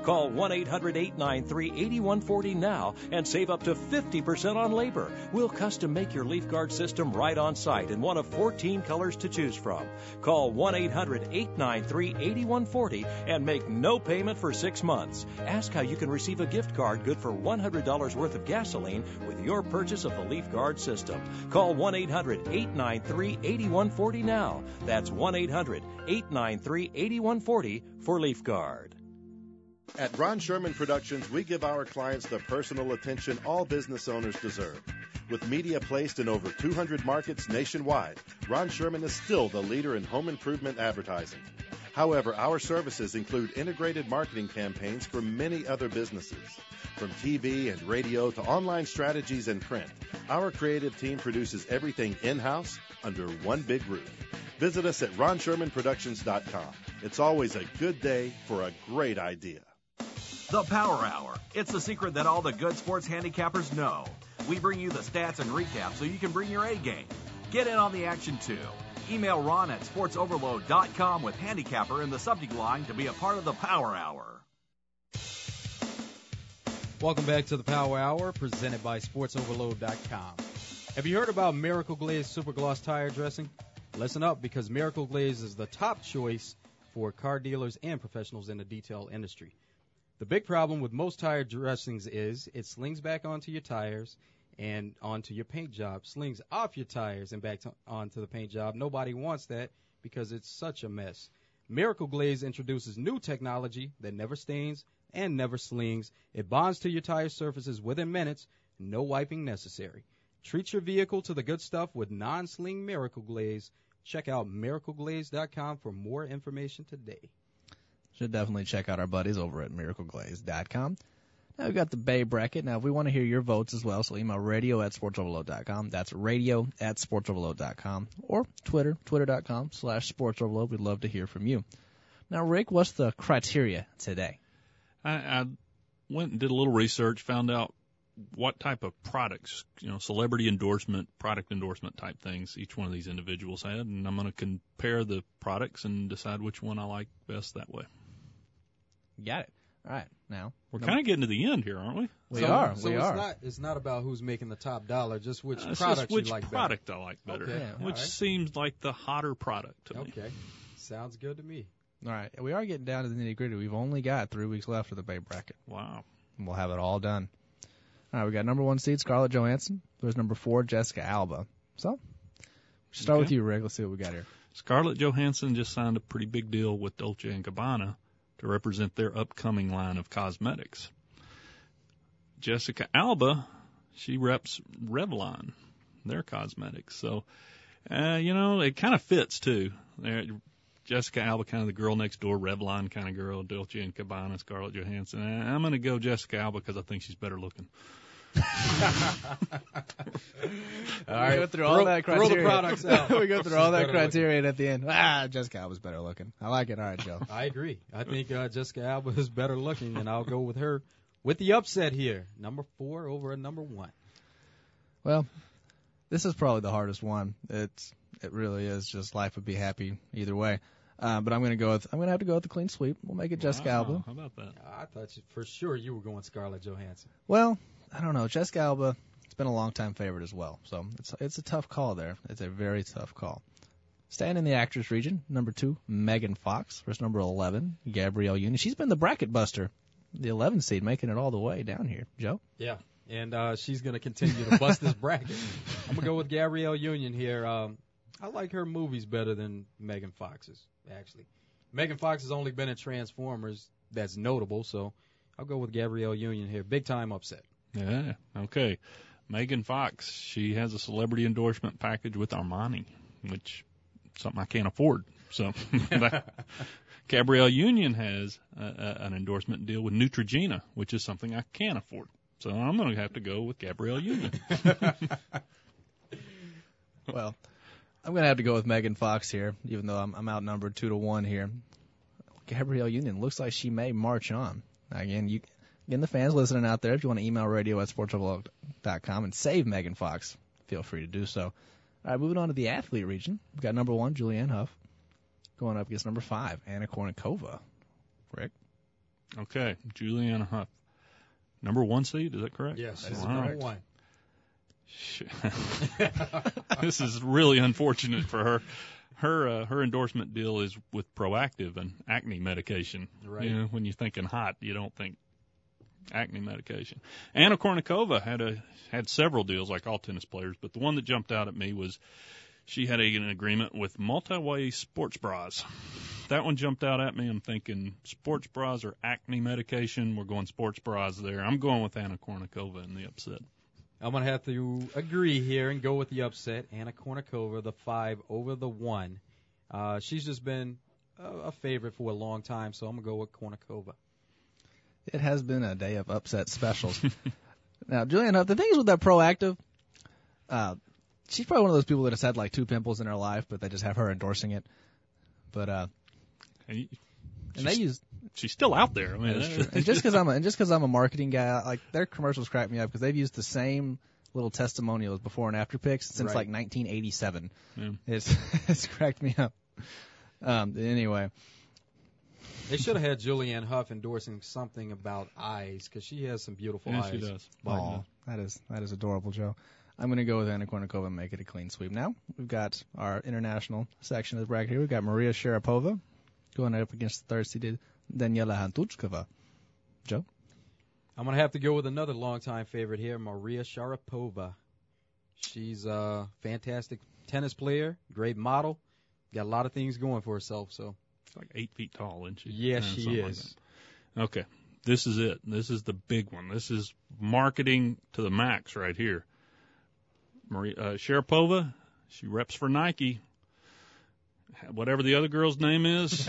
Call one eight hundred eight nine three eight one four zero now and save up to fifty percent on labor. We'll custom make your Leaf Guard system right on site in one of fourteen colors to choose from. Call one eight hundred eight nine three eight one four zero and make no payment for six months. Ask how you can receive a gift card good for one hundred dollars worth of gasoline with your purchase of the Leaf Guard system. Call one eight hundred eight nine three eight one four zero now. That's one eight hundred eight nine three eight one four zero for Leaf Guard. At Ron Sherman Productions, we give our clients the personal attention all business owners deserve. With media placed in over two hundred markets nationwide, Ron Sherman is still the leader in home improvement advertising. However, our services include integrated marketing campaigns for many other businesses. From T V and radio to online strategies and print, our creative team produces everything in-house under one big roof. Visit us at ron sherman productions dot com. It's always a good day for a great idea. The Power Hour. It's the secret that all the good sports handicappers know. We bring you the stats and recaps so you can bring your A game. Get in on the action, too. Email Ron at sports overload dot com with handicapper in the subject line to be a part of the Power Hour. Welcome back to the Power Hour, presented by sports overload dot com. Have you heard about Miracle Glaze Super Gloss Tire Dressing? Listen up, because Miracle Glaze is the top choice for car dealers and professionals in the detail industry. The big problem with most tire dressings is it slings back onto your tires and onto your paint job, slings off your tires and back to, onto the paint job. Nobody wants that because it's such a mess. Miracle Glaze introduces new technology that never stains and never slings. It bonds to your tire surfaces within minutes, no wiping necessary. Treat your vehicle to the good stuff with non-sling Miracle Glaze. Check out miracle glaze dot com for more information today. Should definitely check out our buddies over at miracle glaze dot com. Now we've got the Bay Bracket. Now, if we want to hear your votes as well, so email radio at sports overload dot com. That's radio at sports overload dot com. Or Twitter, twitter dot com slash sports overload. We'd love to hear from you. Now, Rick, what's the criteria today? I, I went and did a little research, found out what type of products, you know, celebrity endorsement, product endorsement type things each one of these individuals had, and I'm going to compare the products and decide which one I like best that way. Got it. All right. Now, we're kind of getting to the end here, aren't we? We so, are. So we it's are. Not, it's not about who's making the top dollar, just which uh, product just which you like product better. I like better, Okay. yeah, which right. seems like the hotter product to me. Okay. Sounds good to me. All right. We are getting down to the nitty-gritty. We've only got three weeks left of the Bay Bracket. Wow. And we'll have it all done. All right, we got number one seed, Scarlett Johansson. There's number four, Jessica Alba. So, we'll start Okay. with you, Rick. Let's see what we got here. Scarlett Johansson just signed a pretty big deal with Dolce and Gabbana to represent their upcoming line of cosmetics. Jessica Alba, she reps Revlon, their cosmetics. So, uh, you know, it kind of fits, too. They're, Jessica Alba, kind of the girl next door, Revlon kind of girl, Dolce and Gabbana, Scarlett Johansson. Uh, I'm going to go Jessica Alba because I think she's better looking. All right, we go through all throw, that throw criteria. the products out. we go through She's all that better criteria, and at the end, ah, Jessica Alba's better looking. I like it. All right, Joe. I agree. I think uh, Jessica Alba is better looking, and I'll go with her with the upset here. Number four over a number one. Well, this is probably the hardest one. It's it really is. Just life would be happy either way. Uh, but I'm going to go with I'm going to have to go with the clean sweep. We'll make it Jessica Wow, Alba. How about that? I thought you, for sure you were going Scarlett Johansson. Well, I don't know. Jessica Alba, it's been a long time favorite as well. So it's it's a tough call there. It's a very tough call. Staying in the actress region, number two, Megan Fox versus number eleven, Gabrielle Union. She's been the bracket buster, the eleven seed, making it all the way down here. Joe? Yeah, and uh, she's going to continue to bust this bracket. I'm going to go with Gabrielle Union here. Um, I like her movies better than Megan Fox's, actually. Megan Fox has only been in Transformers. That's notable, so I'll go with Gabrielle Union here. Big time upset. Yeah, okay. Megan Fox, she has a celebrity endorsement package with Armani, which is something I can't afford. So Gabrielle Union has a, a, an endorsement deal with Neutrogena, which is something I can't afford. So I'm going to have to go with Gabrielle Union. Well, I'm going to have to go with Megan Fox here, even though I'm, I'm outnumbered two to one here. Gabrielle Union looks like she may march on. Again, you, again, the fans listening out there, if you want to email radio at sports overload dot com and save Megan Fox, feel free to do so. All right, moving on to the athlete region. We've got number one, Julianne Hough, going up against number five, Anna Kournikova. Rick? Okay, Juliana Huff. Number one seed, is that correct? Yes, All this is right. number one. This is really unfortunate for her. Her uh, her endorsement deal is with Proactive and acne medication. Right. You know, when you're thinking hot, you don't think acne medication. Anna Kournikova had a had several deals like all tennis players, but the one that jumped out at me was she had a, an agreement with Multi-Way Sports Bras. That one jumped out at me. I'm thinking sports bras or acne medication. We're going sports bras there. I'm going with Anna Kournikova in the upset. I'm going to have to agree here and go with the upset. Anna Kournikova, the five over the one. Uh, she's just been a, a favorite for a long time, so I'm going to go with Kournikova. It has been a day of upset specials. Now, Juliana, the thing is with that Proactive, uh, she's probably one of those people that has had like two pimples in her life, but they just have her endorsing it. But uh, And and they use she's still out there. I mean, that's true. And just because I'm a, and just because I'm a marketing guy, like their commercials crack me up because they've used the same little testimonials before and after pics since Right. like nineteen eighty-seven. Yeah. It's it's cracked me up. Um, anyway, They should have had Julianne Hough endorsing something about eyes because she has some beautiful Yeah, eyes. she does. oh, that is that is adorable, Joe. I'm going to go with Anna Kournikova and make it a clean sweep. Now we've got our international section of the bracket here. We've got Maria Sharapova going up against the third-seeded Daniela Hantuchkova. Joe? I'm going to have to go with another longtime favorite here, Maria Sharapova. She's a fantastic tennis player, great model, got a lot of things going for herself. So, She's like eight feet tall, isn't she? yes, Yeah, she something like is. that. Okay, this is it. This is the big one. This is marketing to the max right here. Maria uh, Sharapova, she reps for Nike. Whatever the other girl's name is,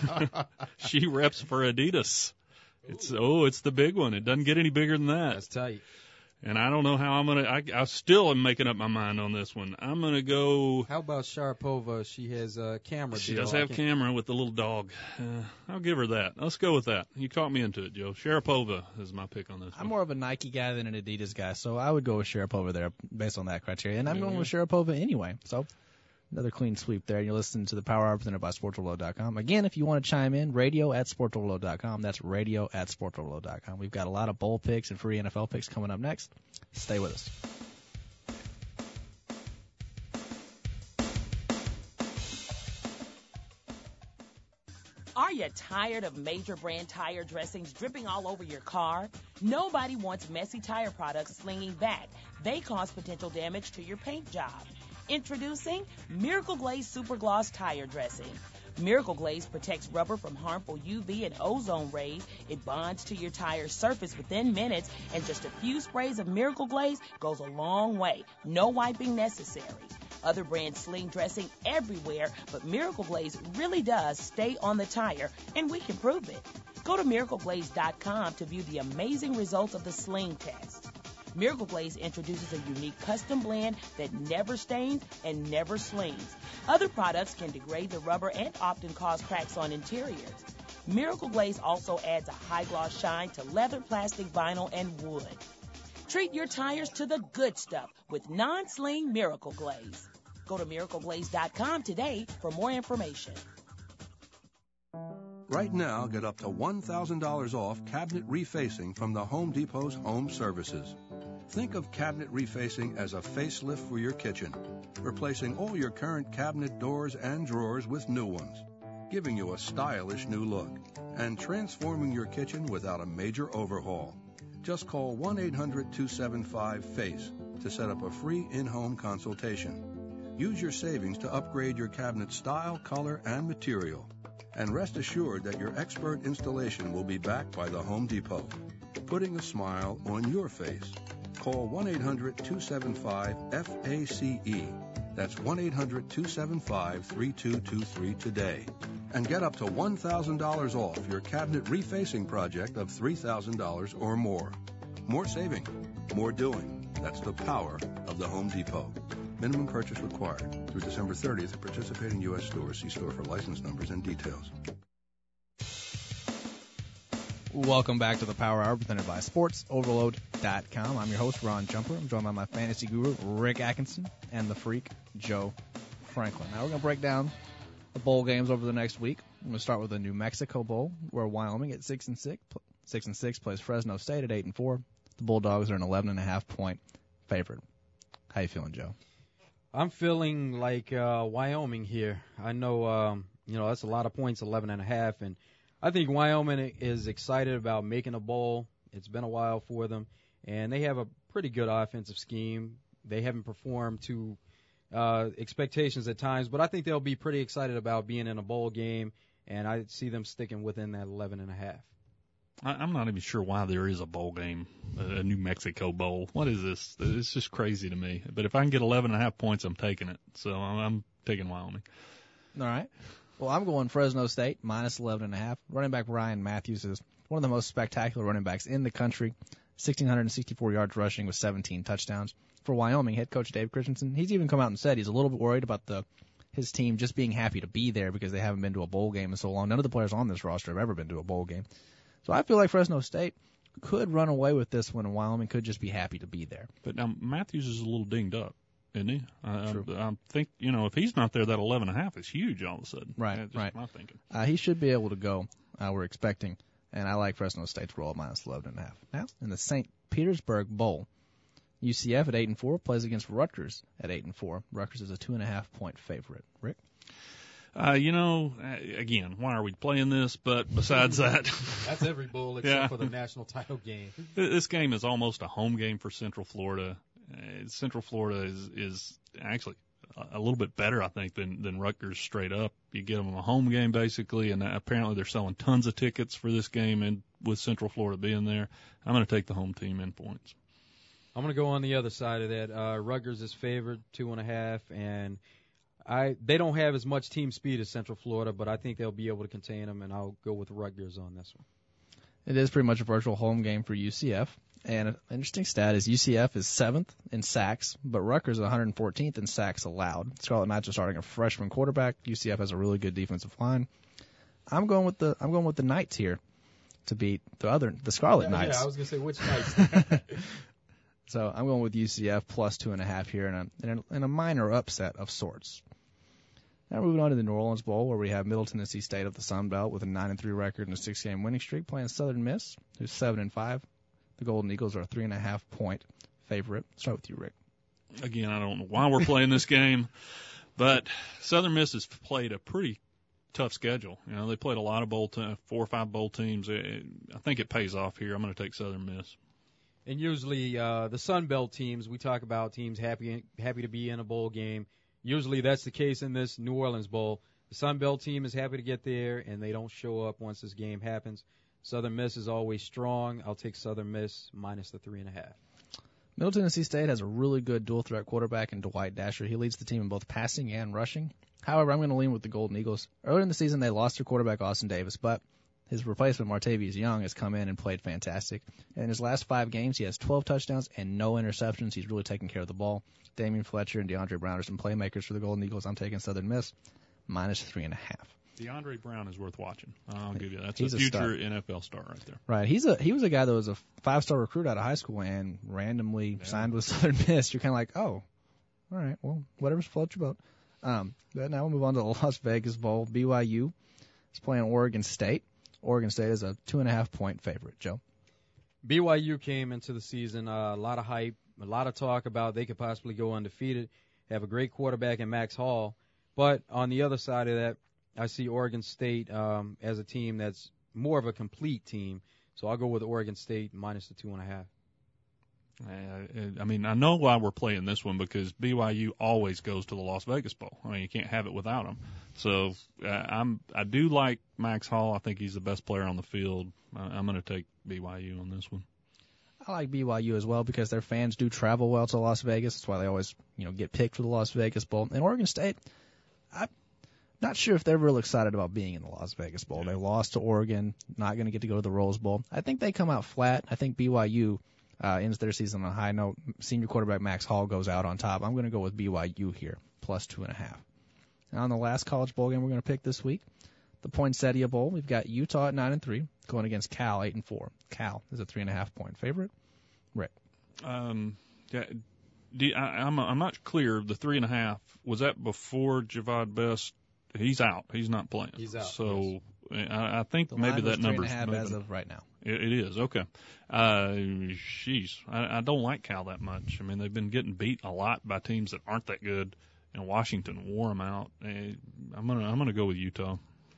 she reps for Adidas. It's oh, it's the big one. It doesn't get any bigger than that. That's tight. And I don't know how I'm gonna. I, I still am making up my mind on this one. I'm gonna go. How about Sharapova? She has a camera She deal. does I have can't- camera with the little dog. Uh, I'll give her that. Let's go with that. You talked me into it, Joe. Sharapova is my pick on this I'm one. more of a Nike guy than an Adidas guy, so I would go with Sharapova there based on that criteria. And I'm There going you with Sharapova anyway. So another clean sweep there. And you're listening to the Power Hour presented by sports overload dot com. Again, if you want to chime in, radio at sports overload dot com. That's radio at sports overload dot com. We've got a lot of bowl picks and free N F L picks coming up next. Stay with us. Are you tired of major brand tire dressings dripping all over your car? Nobody wants messy tire products slinging back. They cause potential damage to your paint job. Introducing Miracle Glaze Super Gloss Tire Dressing. Miracle Glaze protects rubber from harmful U V and ozone rays. It bonds to your tire's surface within minutes, and just a few sprays of Miracle Glaze goes a long way. No wiping necessary. Other brands sling dressing everywhere, but Miracle Glaze really does stay on the tire, and we can prove it. Go to miracle glaze dot com to view the amazing results of the sling test. Miracle Glaze introduces a unique custom blend that never stains and never slings. Other products can degrade the rubber and often cause cracks on interiors. Miracle Glaze also adds a high gloss shine to leather, plastic, vinyl, and wood. Treat your tires to the good stuff with non-sling Miracle Glaze. Go to miracle glaze dot com today for more information. Right now, get up to one thousand dollars off cabinet refacing from the Home Depot's Home Services. Think of cabinet refacing as a facelift for your kitchen, replacing all your current cabinet doors and drawers with new ones, giving you a stylish new look, and transforming your kitchen without a major overhaul. Just call one eight hundred two seven five FACE to set up a free in-home consultation. Use your savings to upgrade your cabinet style, color, and material. And rest assured that your expert installation will be backed by the Home Depot, putting a smile on your face. Call one eight hundred two seven five FACE. That's one eight hundred two seven five three two two three today. And get up to one thousand dollars off your cabinet refacing project of three thousand dollars or more. More saving, more doing. That's the power of the Home Depot. Minimum purchase required. Through December thirtieth at participating U S stores. See store for license numbers and details. Welcome back to the Power Hour presented by sports overload dot com. I'm your host, Ron Jumper. I'm joined by my fantasy guru, Rick Atkinson, and the freak, Joe Franklin. Now we're going to break down the bowl games over the next week. I'm going to start with the New Mexico Bowl, where Wyoming at six and six, six and six plays Fresno State at eight and four. The Bulldogs are an eleven and a half point favorite. How you feeling, Joe? I'm feeling like uh, Wyoming here. I know, um, you know, that's a lot of points, eleven and a half, and I think Wyoming is excited about making a bowl. It's been a while for them, and they have a pretty good offensive scheme. They haven't performed to uh, expectations at times, but I think they'll be pretty excited about being in a bowl game, and I see them sticking within that eleven and a half. I'm not even sure why there is a bowl game, a New Mexico Bowl. What is this? It's just crazy to me. But if I can get eleven and a half points, I'm taking it. So I'm taking Wyoming. All right. Well, I'm going Fresno State, minus eleven and a half. Running back Ryan Matthews is one of the most spectacular running backs in the country. one thousand six hundred sixty-four yards rushing with seventeen touchdowns. For Wyoming, head coach Dave Christensen, he's even come out and said he's a little bit worried about the his team just being happy to be there because they haven't been to a bowl game in so long. None of the players on this roster have ever been to a bowl game. So I feel like Fresno State could run away with this one, and Wyoming could just be happy to be there. But now Matthews is a little dinged up, isn't he? I, True. I, I think, you know, if he's not there, that eleven and a half is huge all of a sudden. Right, That's just right. my thinking. Uh, he should be able to go, uh, we're expecting, and I like Fresno State's roll at minus eleven and a half. Now, in the Saint Petersburg Bowl, U C F at eight and four plays against Rutgers at eight and four. Rutgers is a two and a half point favorite. Rick? Uh, you know, again, why are we playing this? But besides that, that's every bowl except yeah. for the national title game. This game is almost a home game for Central Florida. Uh, Central Florida is is actually a little bit better, I think, than than Rutgers straight up. You get them a home game basically, and apparently they're selling tons of tickets for this game, and with Central Florida being there, I'm going to take the home team in points. I'm going to go on the other side of that. Uh, Rutgers is favored two and a half, and I they don't have as much team speed as Central Florida, but I think they'll be able to contain them, and I'll go with Rutgers on this one. It is pretty much a virtual home game for U C F. And an interesting stat is U C F is seventh in sacks, but Rutgers is one hundred fourteenth in sacks allowed. Scarlet Knights are starting a freshman quarterback. U C F has a really good defensive line. I'm going with the I'm going with the Knights here to beat the other the Scarlet yeah, Knights. Yeah, I was going to say which Knights. So I'm going with U C F plus two and a half here in a, in a in a minor upset of sorts. Now moving on to the New Orleans Bowl, where we have Middle Tennessee State of the Sun Belt with a nine and three record and a six game winning streak, playing Southern Miss, who's seven and five. The Golden Eagles are a three and a half point favorite. Start with you, Rick. Again, I don't know why we're playing this game, but Southern Miss has played a pretty tough schedule. You know, they played a lot of bowl te- four or five bowl teams. It, I think it pays off here. I'm going to take Southern Miss. And usually uh, the Sun Belt teams, we talk about teams happy happy to be in a bowl game. Usually that's the case in this New Orleans Bowl. The Sun Belt team is happy to get there, and they don't show up once this game happens. Southern Miss is always strong. I'll take Southern Miss minus the three and a half. Middle Tennessee State has a really good dual threat quarterback in Dwight Dasher. He leads the team in both passing and rushing. However, I'm going to lean with the Golden Eagles. Earlier in the season, they lost their quarterback, Austin Davis, but his replacement, Martavius Young, has come in and played fantastic. In his last five games, he has twelve touchdowns and no interceptions. He's really taking care of the ball. Damian Fletcher and DeAndre Brown are some playmakers for the Golden Eagles. I'm taking Southern Miss minus three and a half. DeAndre Brown is worth watching. I'll give you that. That's He's a a future stud. N F L star right there. Right. He's a he was a guy that was a five star recruit out of high school and randomly Yeah. signed with Southern Miss. You're kind of like, oh, all right, well, whatever's floats your boat. Um, but now we'll move on to the Las Vegas Bowl. B Y U is playing Oregon State. Oregon State is a two and a half point favorite. Joe. B Y U came into the season uh, a lot of hype, a lot of talk about they could possibly go undefeated, have a great quarterback in Max Hall. But on the other side of that, I see Oregon State um, as a team that's more of a complete team. So I'll go with Oregon State minus the two and a half. Uh, I mean, I know why we're playing this one because B Y U always goes to the Las Vegas Bowl. I mean, you can't have it without them. So uh, I'm I do like Max Hall. I think he's the best player on the field. Uh, I'm going to take B Y U on this one. I like B Y U as well because their fans do travel well to Las Vegas. That's why they always, you know, get picked for the Las Vegas Bowl. And Oregon State, I'm not sure if they're real excited about being in the Las Vegas Bowl. They lost to Oregon, not going to get to go to the Rose Bowl. I think they come out flat. I think B Y U uh, ends their season on a high note. Senior quarterback Max Hall goes out on top. I'm going to go with B Y U here, plus two and a half. Now, on the last college bowl game we're going to pick this week, the Poinsettia Bowl, we've got Utah at nine and three going against Cal eight and four. Cal is a three and a half point favorite. Rick. Um, yeah, do, I, I'm I'm not clear. The three and a half was that before Javad Best he's out. He's not playing. He's out. So yes. I, I think The maybe line that was three number and a half as of right now. It, it is okay. Uh, jeez, I, I don't like Cal that much. I mean, they've been getting beat a lot by teams that aren't that good, and Washington wore them out. Uh, I'm gonna I'm gonna go with Utah.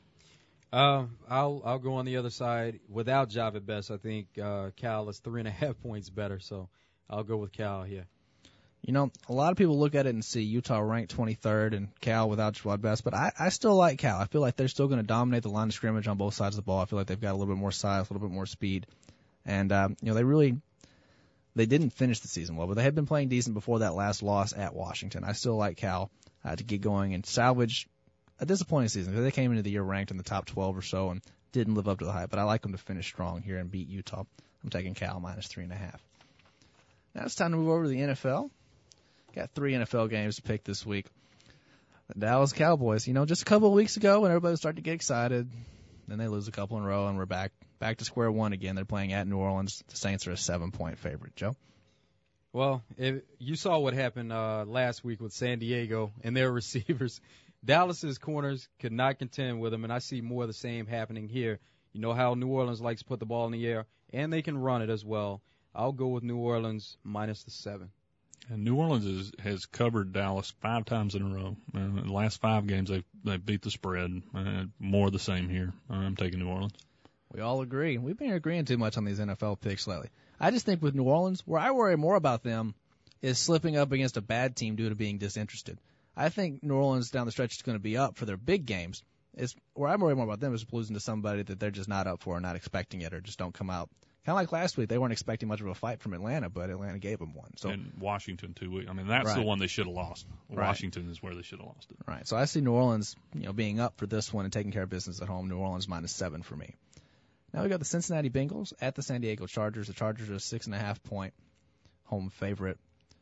Uh, I'll I'll go on the other side. Without Javid Best, I think uh, Cal is three and a half points better, so I'll go with Cal here. You know, a lot of people look at it and see Utah ranked twenty-third and Cal without Jawad Best, but I, I still like Cal. I feel like they're still going to dominate the line of scrimmage on both sides of the ball. I feel like they've got a little bit more size, a little bit more speed, and um, you know they really they didn't finish the season well, but they had been playing decent before that last loss at Washington. I still like Cal uh, to get going and salvage a disappointing season because they came into the year ranked in the top twelve or so and didn't live up to the hype. But I like them to finish strong here and beat Utah. I'm taking Cal minus three and a half. Now it's time to move over to the N F L. Got three N F L games to pick this week. The Dallas Cowboys, you know, just a couple of weeks ago when everybody started to get excited, then they lose a couple in a row and we're back back to square one again. They're playing at New Orleans. The Saints are a seven-point favorite. Joe? Well, if you saw what happened uh, last week with San Diego and their receivers. Dallas's corners could not contend with them, and I see more of the same happening here. You know how New Orleans likes to put the ball in the air, and they can run it as well. I'll go with New Orleans minus the seven. And New Orleans is, has covered Dallas five times in a row. Uh, in the last five games, they've, they've beat the spread. Uh, more of the same here. I'm taking New Orleans. We all agree. We've been agreeing too much on these N F L picks lately. I just think with New Orleans, where I worry more about them is slipping up against a bad team due to being disinterested. I think New Orleans down the stretch is going to be up for their big games. It's, where I'm worried more about them is losing to somebody that they're just not up for or not expecting it or just don't come out. Kind of like last week, they weren't expecting much of a fight from Atlanta, but Atlanta gave them one. So and Washington two weeks. I mean, that's right. the one they should have lost. Right. Washington is where they should have lost it. Right. So I see New Orleans, you know, being up for this one and taking care of business at home. New Orleans minus seven for me. Now we got the Cincinnati Bengals at the San Diego Chargers. The Chargers are a six and a half point home favorite.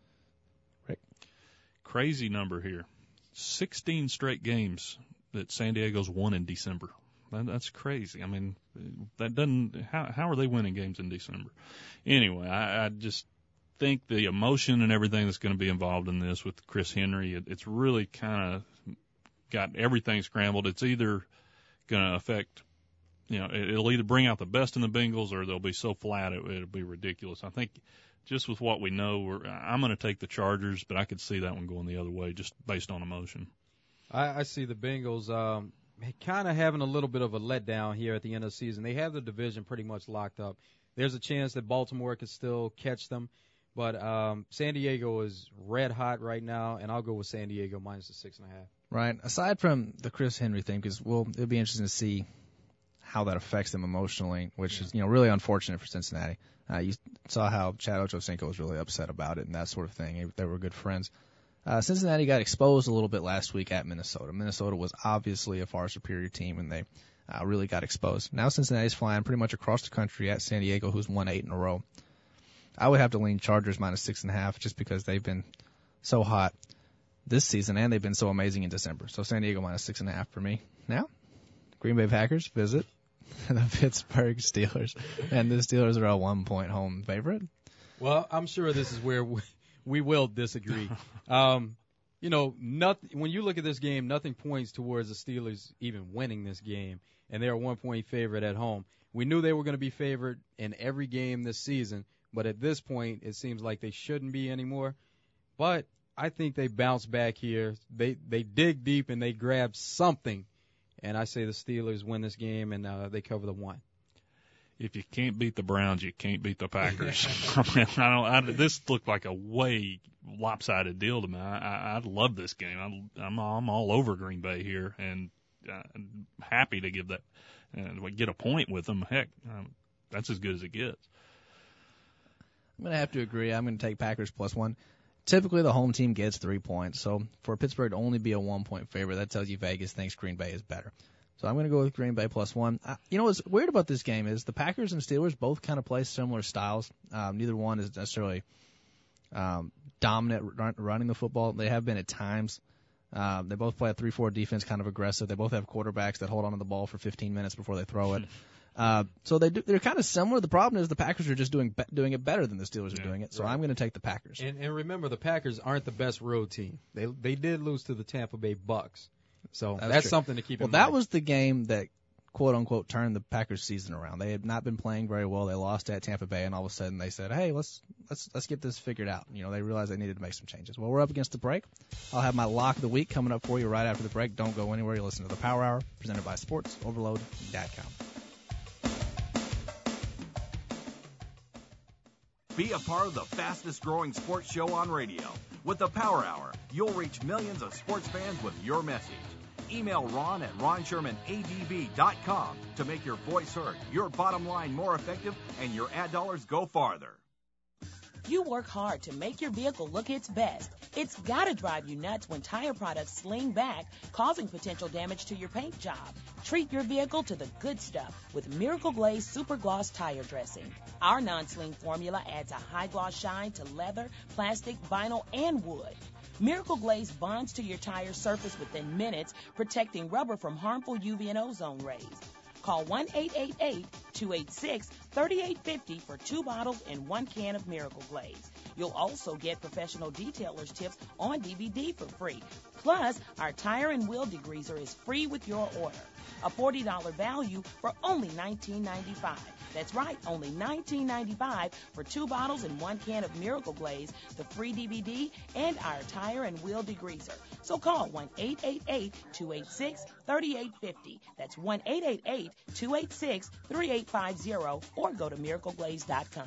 Rick? Crazy number here. sixteen straight games that San Diego's won in December. That, that's crazy. I mean, that doesn't. How how are they winning games in December? Anyway, I, I just think the emotion and everything that's going to be involved in this with Chris Henry, it, it's really kind of got everything scrambled. It's either going to affect, you know, it, it'll either bring out the best in the Bengals or they'll be so flat it, it'll be ridiculous. I think just with what we know, we're, I'm going to take the Chargers, but I could see that one going the other way just based on emotion. I, I see the Bengals um, kind of having a little bit of a letdown here at the end of the season. They have the division pretty much locked up. There's a chance that Baltimore could still catch them, but um, San Diego is red hot right now, and I'll go with San Diego minus the six and a half. Right. Aside from the Chris Henry thing, because well, it'll be interesting to see how that affects them emotionally, which yeah. is you know really unfortunate for Cincinnati. Uh, you saw how Chad Ochocinco was really upset about it and that sort of thing. They were good friends. Uh, Cincinnati got exposed a little bit last week at Minnesota. Minnesota was obviously a far superior team, and they uh, really got exposed. Now Cincinnati's flying pretty much across the country at San Diego, who's won eight in a row. I would have to lean Chargers minus six and a half just because they've been so hot this season, and they've been so amazing in December. So San Diego minus six and a half for me. Now, Green Bay Packers visit the Pittsburgh Steelers, and the Steelers are a one-point home favorite. Well, I'm sure this is where we, we will disagree. um, you know, nothing, when you look at this game, nothing points towards the Steelers even winning this game, and they're a one-point favorite at home. We knew they were going to be favored in every game this season, but at this point, it seems like they shouldn't be anymore. But I think they bounce back here. They they dig deep and they grab something, and I say the Steelers win this game and uh, they cover the one. If you can't beat the Browns, you can't beat the Packers. I mean, I don't. I, this looked like a way lopsided deal to me. I, I, I love this game. I, I'm I'm all over Green Bay here, and uh, I'm happy to give that and uh, get a point with them. Heck, um, that's as good as it gets. I'm going to have to agree. I'm going to take Packers plus one. Typically, the home team gets three points. So for Pittsburgh to only be a one-point favorite, that tells you Vegas thinks Green Bay is better. So I'm going to go with Green Bay plus one. Uh, you know what's weird about this game is the Packers and Steelers both kind of play similar styles. Um, neither one is necessarily um, dominant run, running the football. They have been at times. Um, they both play a three four defense, kind of aggressive. They both have quarterbacks that hold on to the ball for fifteen minutes before they throw it. Uh, so they do, they're kind of similar. The problem is the Packers are just doing be, doing it better than the Steelers yeah, are doing it. So right. I'm going to take the Packers. And, and remember, the Packers aren't the best road team. They they did lose to the Tampa Bay Bucks, So That's that's true. something to keep Well, in that mind. was the game that, quote unquote, turned the Packers season around. They had not been playing very well. They lost at Tampa Bay, and all of a sudden they said, "Hey, let's let's let's get this figured out." You know, they realized they needed to make some changes. Well, we're up against the break. I'll have my lock of the week coming up for you right after the break. Don't go anywhere. You listen to the Power Hour presented by Sports Overload dot com. Be a part of the fastest growing sports show on radio. With the Power Hour, you'll reach millions of sports fans with your message. Email Ron at ron sherman a d b dot com to make your voice heard, your bottom line more effective, and your ad dollars go farther. You work hard to make your vehicle look its best. It's gotta drive you nuts when tire products sling back, causing potential damage to your paint job. Treat your vehicle to the good stuff with Miracle Glaze Super Gloss Tire Dressing. Our non-sling formula adds a high gloss shine to leather, plastic, vinyl, and wood. Miracle Glaze bonds to your tire surface within minutes, protecting rubber from harmful U V and ozone rays. Call one eight eight eight, two eight six, three eight five zero for two bottles and one can of Miracle Glaze. You'll also get professional detailers tips on D V D for free. Plus, our tire and wheel degreaser is free with your order. A forty dollars value for only nineteen ninety-five. That's right, only nineteen ninety-five for two bottles and one can of Miracle Glaze, the free D V D, and our tire and wheel degreaser. So call one eight eight eight, two eight six, three eight five zero. That's one eight eight eight, two eight six, three eight five zero or go to miracle glaze dot com.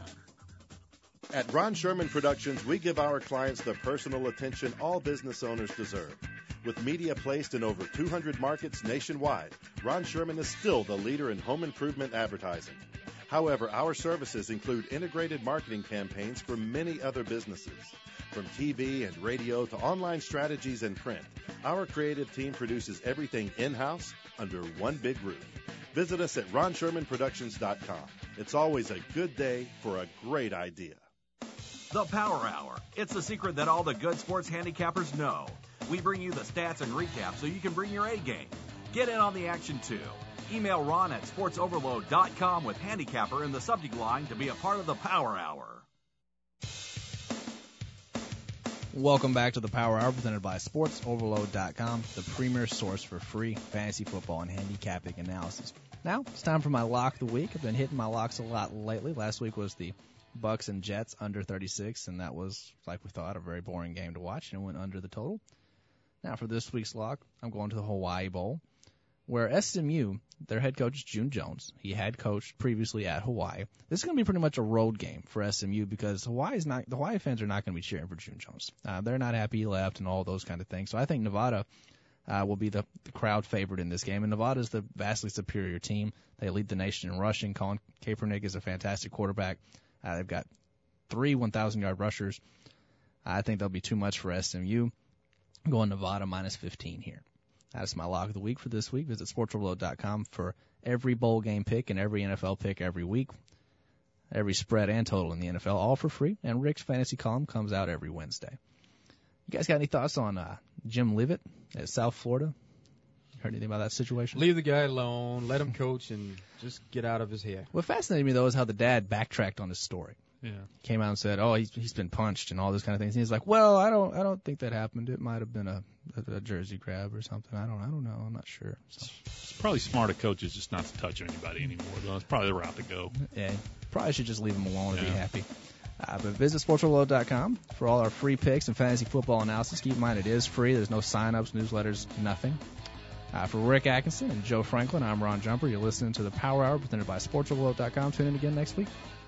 At Ron Sherman Productions, we give our clients the personal attention all business owners deserve. With media placed in over two hundred markets nationwide, Ron Sherman is still the leader in home improvement advertising. However, our services include integrated marketing campaigns for many other businesses. From T V and radio to online strategies and print, our creative team produces everything in-house under one big roof. Visit us at ron sherman productions dot com. It's always a good day for a great idea. The Power Hour. It's the secret that all the good sports handicappers know. We bring you the stats and recaps so you can bring your A game. Get in on the action, too. Email Ron at sports overload dot com with handicapper in the subject line to be a part of the Power Hour. Welcome back to the Power Hour presented by sports overload dot com, the premier source for free fantasy football and handicapping analysis. Now, it's time for my lock of the week. I've been hitting my locks a lot lately. Last week was the Bucks and Jets under thirty-six, and that was, like we thought, a very boring game to watch, and it went under the total. Now, for this week's lock, I'm going to the Hawaii Bowl, where S M U, their head coach is June Jones. He had coached previously at Hawaii. This is going to be pretty much a road game for S M U because Hawaii's not, the Hawaii fans are not going to be cheering for June Jones. Uh, they're not happy he left and all those kind of things. So I think Nevada uh, will be the, the crowd favorite in this game. And Nevada's the vastly superior team. They lead the nation in rushing. Colin Kaepernick is a fantastic quarterback. Uh, they've got three one thousand yard rushers. I think they'll be too much for S M U. I'm going Nevada minus fifteen here. That's my lock of the week for this week. Visit sports overload dot com for every bowl game pick and every N F L pick every week, every spread and total in the N F L, all for free. And Rick's fantasy column comes out every Wednesday. You guys got any thoughts on uh, Jim Leavitt at South Florida? Heard anything about that situation? Leave the guy alone, let him coach, and just get out of his hair. What fascinated me, though, is how the dad backtracked on his story. Yeah. Came out and said, "Oh, he's he's been punched and all those kind of things." And he's like, "Well, I don't I don't think that happened. It might have been a, a, a jersey grab or something. I don't I don't know. I'm not sure." So. It's probably smart of coaches just not to touch anybody anymore, though. It's probably the route to go. Yeah, probably should just leave him alone and yeah. be happy. Uh, but visit sports overload dot com for all our free picks and fantasy football analysis. Keep in mind it is free. There's no sign-ups, newsletters, nothing. Uh, for Rick Atkinson and Joe Franklin, I'm Ron Jumper. You're listening to the Power Hour presented by sports overload dot com. Tune in again next week.